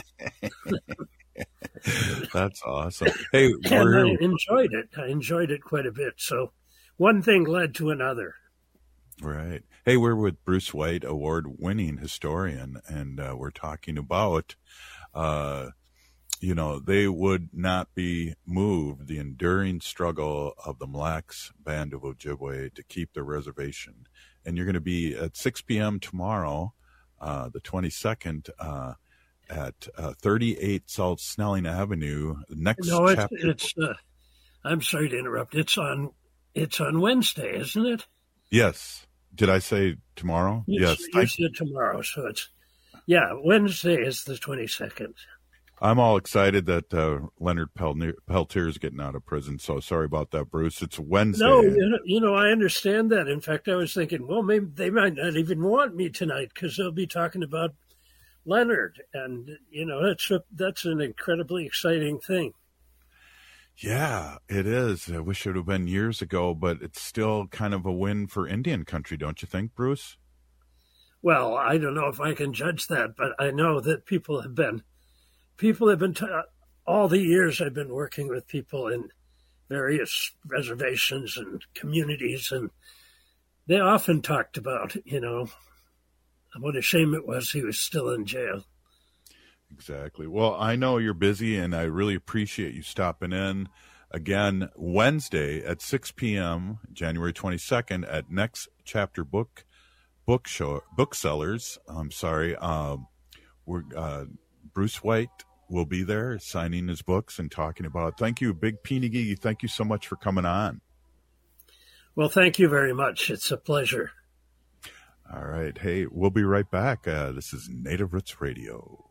That's awesome. Hey, and we're... I enjoyed it. I enjoyed it quite a bit. So one thing led to another. Right. Hey, we're with Bruce White, award-winning historian, and uh, we're talking about, uh, you know, they would not be moved, the enduring struggle of the Mille Lacs Band of Ojibwe to keep the reservation. And you're going to be at six p.m. tomorrow, uh, the twenty-second, uh, at uh, thirty-eight South Snelling Avenue. Next no, it's, chapter. it's uh, I'm sorry to interrupt. It's on, it's on Wednesday, isn't it? Yes. Did I say tomorrow? You, yes. You said tomorrow, so it's, yeah, Wednesday is the twenty-second. I'm all excited that uh, Leonard Peltier is getting out of prison, so sorry about that, Bruce. It's Wednesday. No, you know, you know, I understand that. In fact, I was thinking, well, maybe they might not even want me tonight because they'll be talking about Leonard, and, you know, that's a, that's an incredibly exciting thing. Yeah, it is. I wish it would have been years ago, but it's still kind of a win for Indian country, don't you think, Bruce? Well, I don't know if I can judge that, but I know that people have been, people have been, t- all the years I've been working with people in various reservations and communities, and they often talked about, you know, what a shame it was he was still in jail. Exactly. Well, I know you're busy, and I really appreciate you stopping in. Again, Wednesday at six p.m., January twenty-second, at Next Chapter Book Book Show Booksellers. I'm sorry. Um, we're uh, Bruce White will be there signing his books and talking about it. Thank you, Big Peenigee. Thank you so much for coming on. Well, thank you very much. It's a pleasure. All right. Hey, we'll be right back. Uh, this is Native Roots Radio.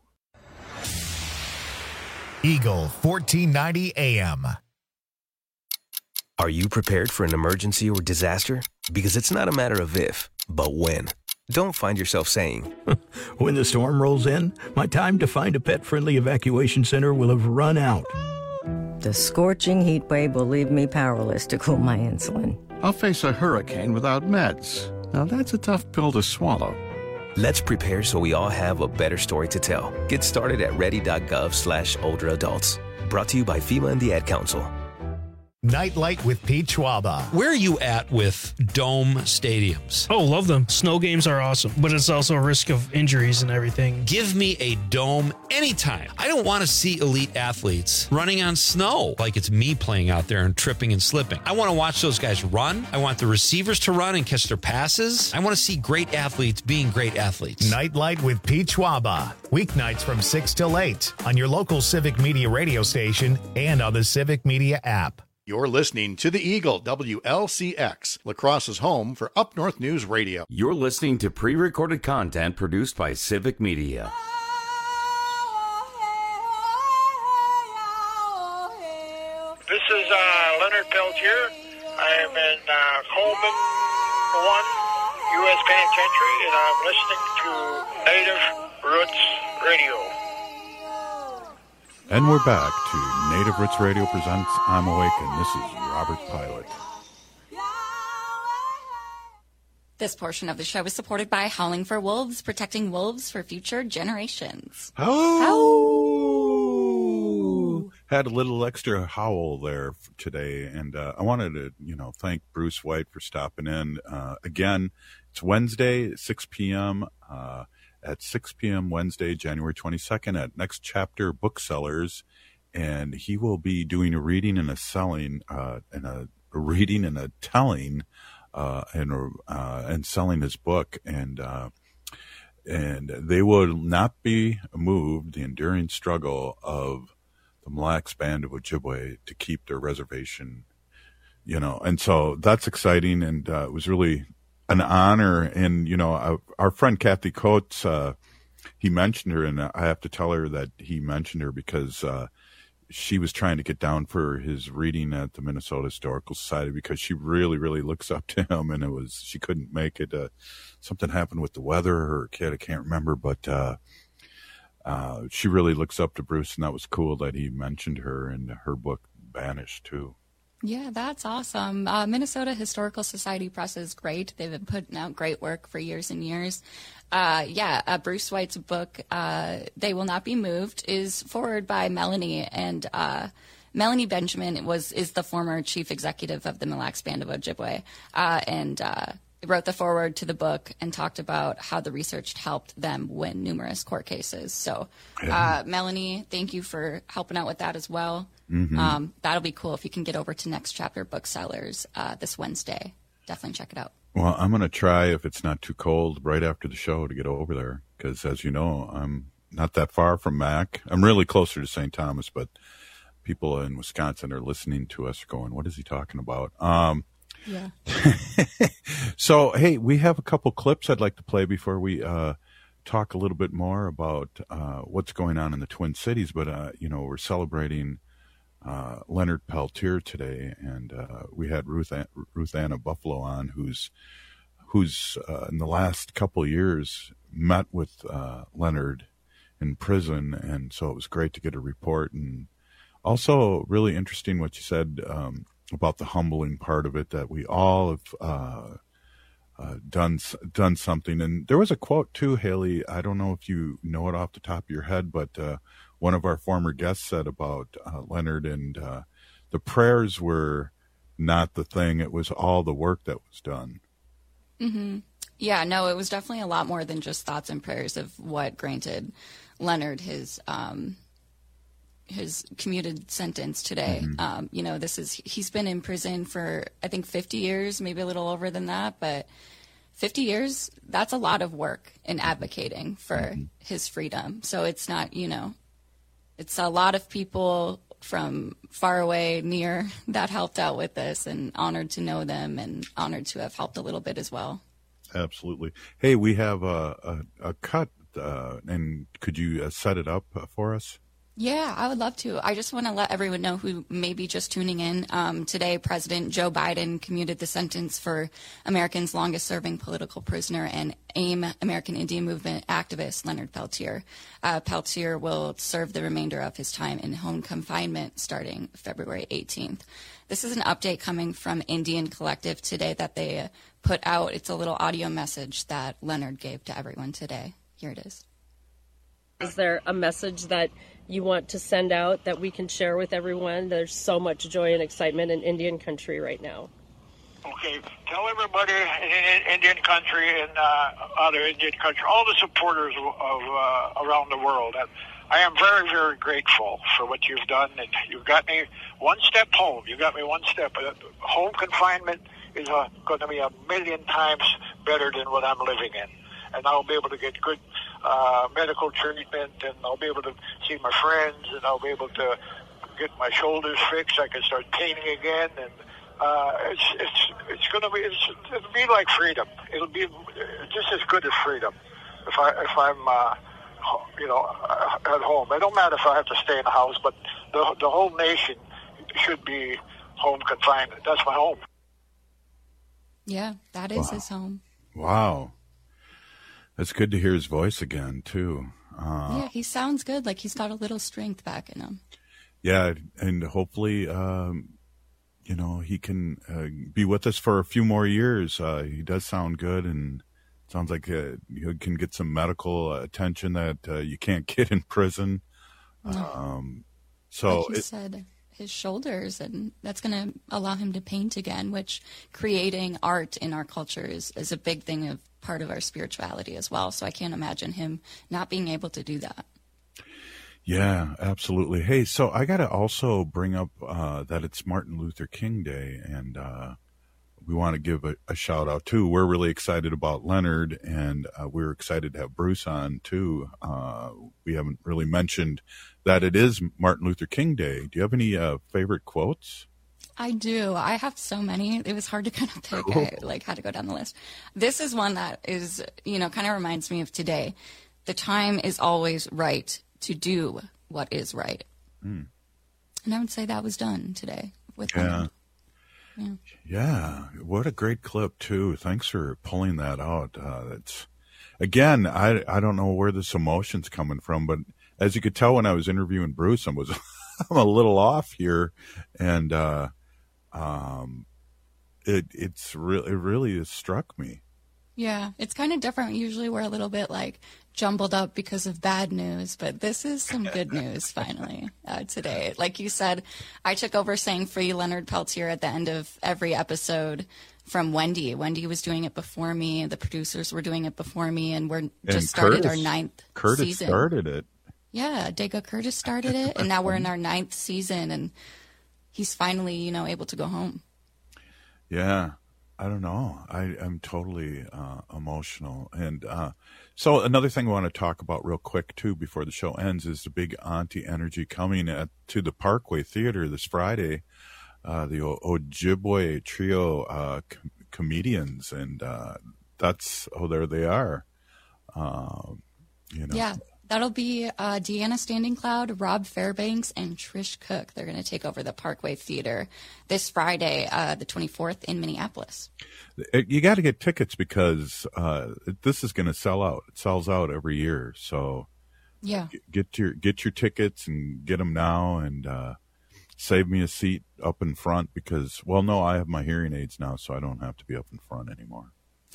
Eagle fourteen ninety A M. Are you prepared for an emergency or disaster? Because it's not a matter of if, but when. Don't find yourself saying, when the storm rolls in, my time to find a pet-friendly evacuation center will have run out. The scorching heat wave will leave me powerless to cool my insulin. I'll face a hurricane without meds. Now that's a tough pill to swallow. Let's prepare so we all have a better story to tell. Get started at ready.gov slash older adults. Brought to you by FEMA and the Ad Council. Nightlight with Pete Schwaba. Where are you at with dome stadiums? Oh, love them. Snow games are awesome, but it's also a risk of injuries and everything. Give me a dome anytime. I don't want to see elite athletes running on snow like it's me playing out there and tripping and slipping. I want to watch those guys run. I want the receivers to run and catch their passes. I want to see great athletes being great athletes. Nightlight with Pete Schwaba. Weeknights from six till eight on your local Civic Media radio station and on the Civic Media app. You're listening to the Eagle, W L C X, La Crosse's home for Up North News Radio. You're listening to pre-recorded content produced by Civic Media. This is uh, Leonard Peltier. I am in uh, Coleman one U S Penitentiary, and I'm listening to Native Roots Radio. And we're back to Native Roots Radio presents I'm Awakened. This is Robert Pilot. This portion of the show is supported by Howling for Wolves, protecting wolves for future generations. Howl! Had a little extra howl there today, and uh, I wanted to, you know, thank Bruce White for stopping in. Uh, again, it's Wednesday, six p.m., uh, at six p.m. Wednesday, January twenty-second at Next Chapter Booksellers, and he will be doing a reading and a selling, uh, and a, a reading and a telling, uh, and uh, and selling his book, and uh, and they will not be moved. The enduring struggle of the Mille Lacs Band of Ojibwe to keep their reservation, you know, and so that's exciting, and uh, it was really an honor. And, you know, our, our friend Kathy Coates, uh, he mentioned her, and I have to tell her that he mentioned her because uh, she was trying to get down for his reading at the Minnesota Historical Society because she really, really looks up to him, and it was she couldn't make it. Uh, something happened with the weather or her kid, I can't remember, but uh, uh, she really looks up to Bruce, and that was cool that he mentioned her in her book, Banished, too. Yeah, that's awesome. Uh, Minnesota Historical Society Press is great. They've been putting out great work for years and years. Uh, yeah, uh, Bruce White's book, uh, They Will Not Be Moved, is forwarded by Melanie, and uh, Melanie Benjamin was is the former chief executive of the Mille Lacs Band of Ojibwe, uh, and uh, wrote the foreword to the book and talked about how the research helped them win numerous court cases. So, uh, Melanie, thank you for helping out with that as well. Mm-hmm. Um, that'll be cool if you can get over to Next Chapter Booksellers uh, this Wednesday. Definitely check it out. Well, I'm going to try, if it's not too cold, right after the show to get over there. Because, as you know, I'm not that far from Mac. I'm really closer to Saint Thomas, but people in Wisconsin are listening to us going, what is he talking about? Um, yeah. So, hey, we have a couple clips I'd like to play before we uh, talk a little bit more about uh, what's going on in the Twin Cities. But, uh, you know, we're celebrating Uh, Leonard Peltier today, and uh, we had Ruth An- Ruth Anna Buffalo on, who's who's uh, in the last couple of years met with uh, Leonard in prison, and so it was great to get a report. And also really interesting what you said um, about the humbling part of it, that we all have uh, uh, done done something. And there was a quote too, Haley, I don't know if you know it off the top of your head, but uh, one of our former guests said about uh, Leonard, and uh, the prayers were not the thing. It was all the work that was done. Mm-hmm. Yeah, no, it was definitely a lot more than just thoughts and prayers of what granted Leonard his um, his commuted sentence today. Mm-hmm. Um, you know, this is he's been in prison for, I think, fifty years, maybe a little over than that, but fifty years, that's a lot of work in advocating for mm-hmm. his freedom. So it's not, you know, it's a lot of people from far away, near, that helped out with this, and honored to know them and honored to have helped a little bit as well. Absolutely. Hey, we have a, a, a cut, uh, and could you uh, set it up uh, for us? Yeah, I would love to. I just want to let everyone know who may be just tuning in. Um, today, President Joe Biden commuted the sentence for America's longest-serving political prisoner and AIM, American Indian Movement activist, Leonard Peltier. Uh, Peltier will serve the remainder of his time in home confinement starting February eighteenth. This is an update coming from Indian Collective today that they put out. It's a little audio message that Leonard gave to everyone today. Here it is. Is there a message that you want to send out that we can share with everyone? There's so much joy and excitement in Indian country right now. Okay, tell everybody in Indian country and uh, other Indian country, all the supporters of uh, around the world, that I am very, very grateful for what you've done, and you've got me one step home. You got me one step. Home confinement is uh, going to be a million times better than what I'm living in, and I'll be able to get good uh, medical treatment, and I'll be able to see my friends, and I'll be able to get my shoulders fixed. I can start painting again, and uh, it's it's it's going to be it's, it'll be like freedom. It'll be just as good as freedom if I if I'm uh, you know at home. It don't matter if I have to stay in a house, but the the whole nation should be home confinement. That's my home. Yeah, that is Wow. his home. Wow. It's good to hear his voice again, too. Uh, Yeah, he sounds good. Like he's got a little strength back in him. yeah, and hopefully, um, you know, he can uh, be with us for a few more years. Uh, he does sound good, and sounds like uh, he can get some medical attention that uh, you can't get in prison. Um, so like you it, said, his shoulders, and that's going to allow him to paint again, which creating art in our culture is, is a big thing of part of our spirituality as well. So I can't imagine him not being able to do that. yeah, absolutely. Hey, so I got to also bring up uh, that it's Martin Luther King Day, and uh, we want to give a, a shout out too. We're really excited about Leonard, and uh, we're excited to have Bruce on too. Uh, we haven't really mentioned that it is Martin Luther King Day. Do you have any uh, favorite quotes? I do. I have so many. It was hard to kind of pick. Cool. I like had to go down the list. This is one that is, you know, kind of reminds me of today. The time is always right to do what is right. Mm. And I would say that was done today with Yeah. Yeah. Yeah. What a great clip, too. Thanks for pulling that out. Uh, it's, again, I, I don't know where this emotion's coming from, but as you could tell when I was interviewing Bruce, I was I'm a little off here. And uh, um, it it's re- it really has struck me. Yeah, it's kind of different. Usually we're a little bit like jumbled up because of bad news, but this is some good news finally uh, today. Like you said, I took over saying free Leonard Peltier at the end of every episode from Wendy. Wendy was doing it before me. The producers were doing it before me, and we're just And started Curtis, our ninth Curtis season. started it. Yeah, Dago Curtis started it, and now we're in our ninth season, and he's finally, you know, able to go home. Yeah. I don't know. I, I'm totally uh, emotional. And uh, so another thing I want to talk about real quick, too, before the show ends, is the big Auntie Energy coming at, to the Parkway Theater this Friday. Uh, the o- Ojibwe Trio uh, com- comedians. And uh, that's, oh, there they are. Um, you know. Yeah, that'll be uh, Deanna Standing Cloud, Rob Fairbanks, and Trish Cook. They're going to take over the Parkway Theater this Friday, uh, the twenty-fourth in Minneapolis. You got to get tickets because uh, this is going to sell out. It sells out every year. So Yeah. g- get your get your tickets and get them now, and uh, save me a seat up in front because, well, no, I have my hearing aids now, so I don't have to be up in front anymore.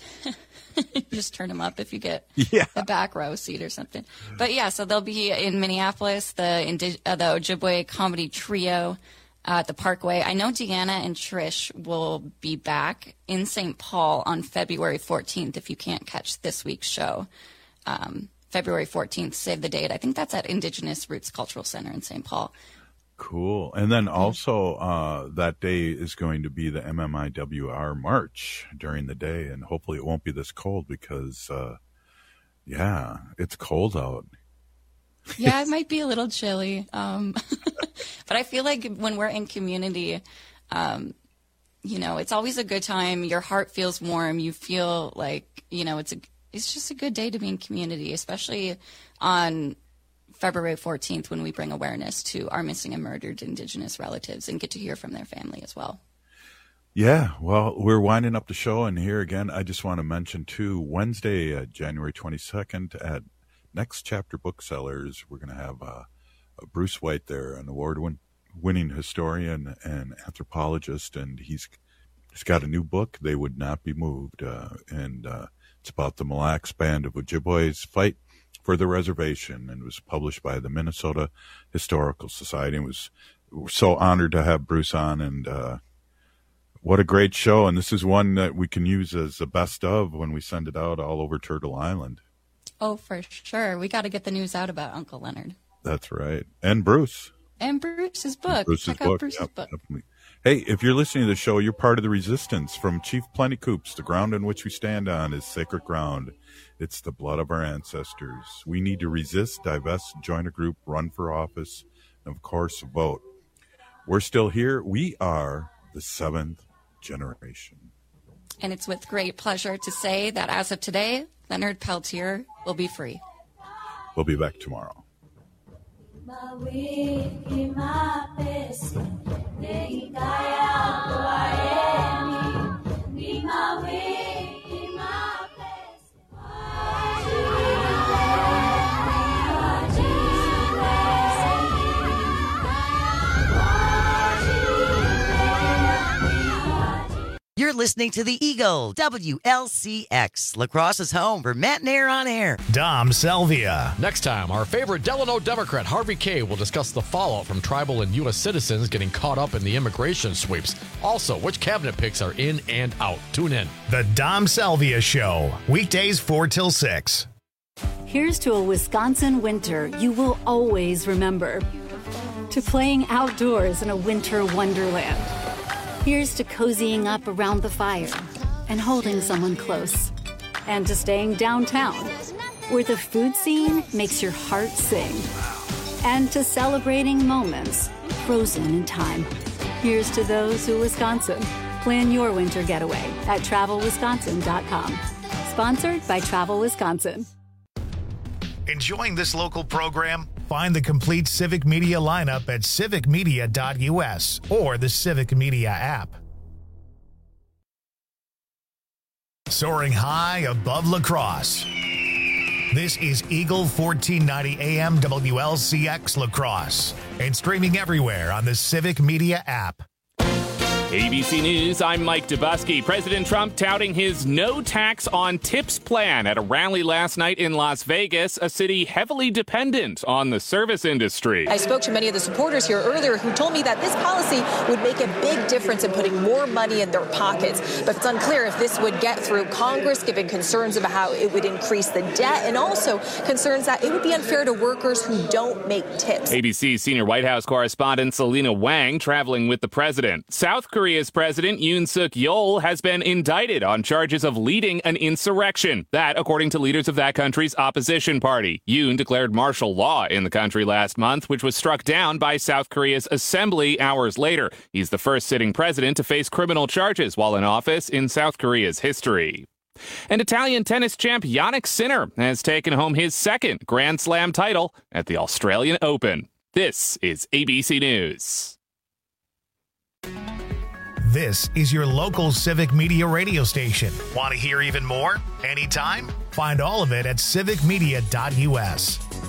Just turn them up if you get Yeah. a back row seat or something. But yeah, so they'll be in Minneapolis, the Indi- uh, the Ojibwe Comedy Trio uh, at the Parkway. I know Deanna and Trish will be back in Saint Paul on February fourteenth if you can't catch this week's show. Um, February fourteenth, save the date. I think that's at Indigenous Roots Cultural Center in Saint Paul. Cool. And then also uh, that day is going to be the M M I W R March during the day, and hopefully it won't be this cold because, uh, yeah, it's cold out. Yeah, it might be a little chilly. Um, but I feel like when we're in community, um, you know, it's always a good time. Your heart feels warm. You feel like, you know, it's a, it's just a good day to be in community, especially on February fourteenth when we bring awareness to our missing and murdered Indigenous relatives and get to hear from their family as well. Yeah, well, we're winding up the show, and here again, I just want to mention, too, Wednesday, uh, January twenty-second at Next Chapter Booksellers, we're going to have uh, Bruce White there, an award-winning historian and anthropologist, and he's he's got a new book, They Would Not Be Moved, uh, and uh, it's about the Mille Lacs Band of Ojibwe's fight for the reservation, and it was published by the Minnesota Historical Society. And was we're so honored to have Bruce on, and uh, what a great show. And this is one that we can use as the best of when we send it out all over Turtle Island. Oh, for sure. We got to get the news out about Uncle Leonard. That's right. And Bruce. And Bruce's book. Bruce's Check book. out Bruce's Yep, book. definitely. Hey, if you're listening to the show, you're part of the resistance. From Chief Plentycoops, the ground on which we stand on is sacred ground. It's the blood of our ancestors. We need to resist, divest, join a group, run for office, and of course, vote. We're still here. We are the seventh generation. And it's with great pleasure to say that as of today, Leonard Peltier will be free. We'll be back tomorrow. You're listening to The Eagle, W L C X, La Crosse's home for Matt and Air on Air. Dom Selvia. Next time, our favorite Delano Democrat, Harvey Kaye, will discuss the fallout from tribal and U S citizens getting caught up in the immigration sweeps. Also, which cabinet picks are in and out. Tune in. The Dom Selvia Show, weekdays four till six. Here's to a Wisconsin winter you will always remember. To playing outdoors in a winter wonderland. Here's to cozying up around the fire and holding someone close. And to staying downtown, where the food scene makes your heart sing. And to celebrating moments frozen in time. Here's to those who Wisconsin. Plan your winter getaway at travel wisconsin dot com. Sponsored by Travel Wisconsin. Enjoying this local program? Find the complete Civic Media lineup at civic media dot u s or the Civic Media app. Soaring high above La Crosse. This is Eagle fourteen ninety A M W L C X La Crosse and streaming everywhere on the Civic Media app. A B C News, I'm Mike Dubusky. President Trump touting his no tax on tips plan at a rally last night in Las Vegas, a city heavily dependent on the service industry. I spoke to many of the supporters here earlier who told me that this policy would make a big difference in putting more money in their pockets. But it's unclear if this would get through Congress, given concerns about how it would increase the debt and also concerns that it would be unfair to workers who don't make tips. A B C senior White House correspondent Selena Wang traveling with the president. South Korea Korea's President Yoon Suk Yeol has been indicted on charges of leading an insurrection. That, according to leaders of that country's opposition party. Yoon declared martial law in the country last month, which was struck down by South Korea's assembly hours later. He's the first sitting president to face criminal charges while in office in South Korea's history. And Italian tennis champ Jannik Sinner has taken home his second Grand Slam title at the Australian Open. This is A B C News. This is your local Civic Media radio station. Want to hear even more? Anytime? Find all of it at civic media dot u s.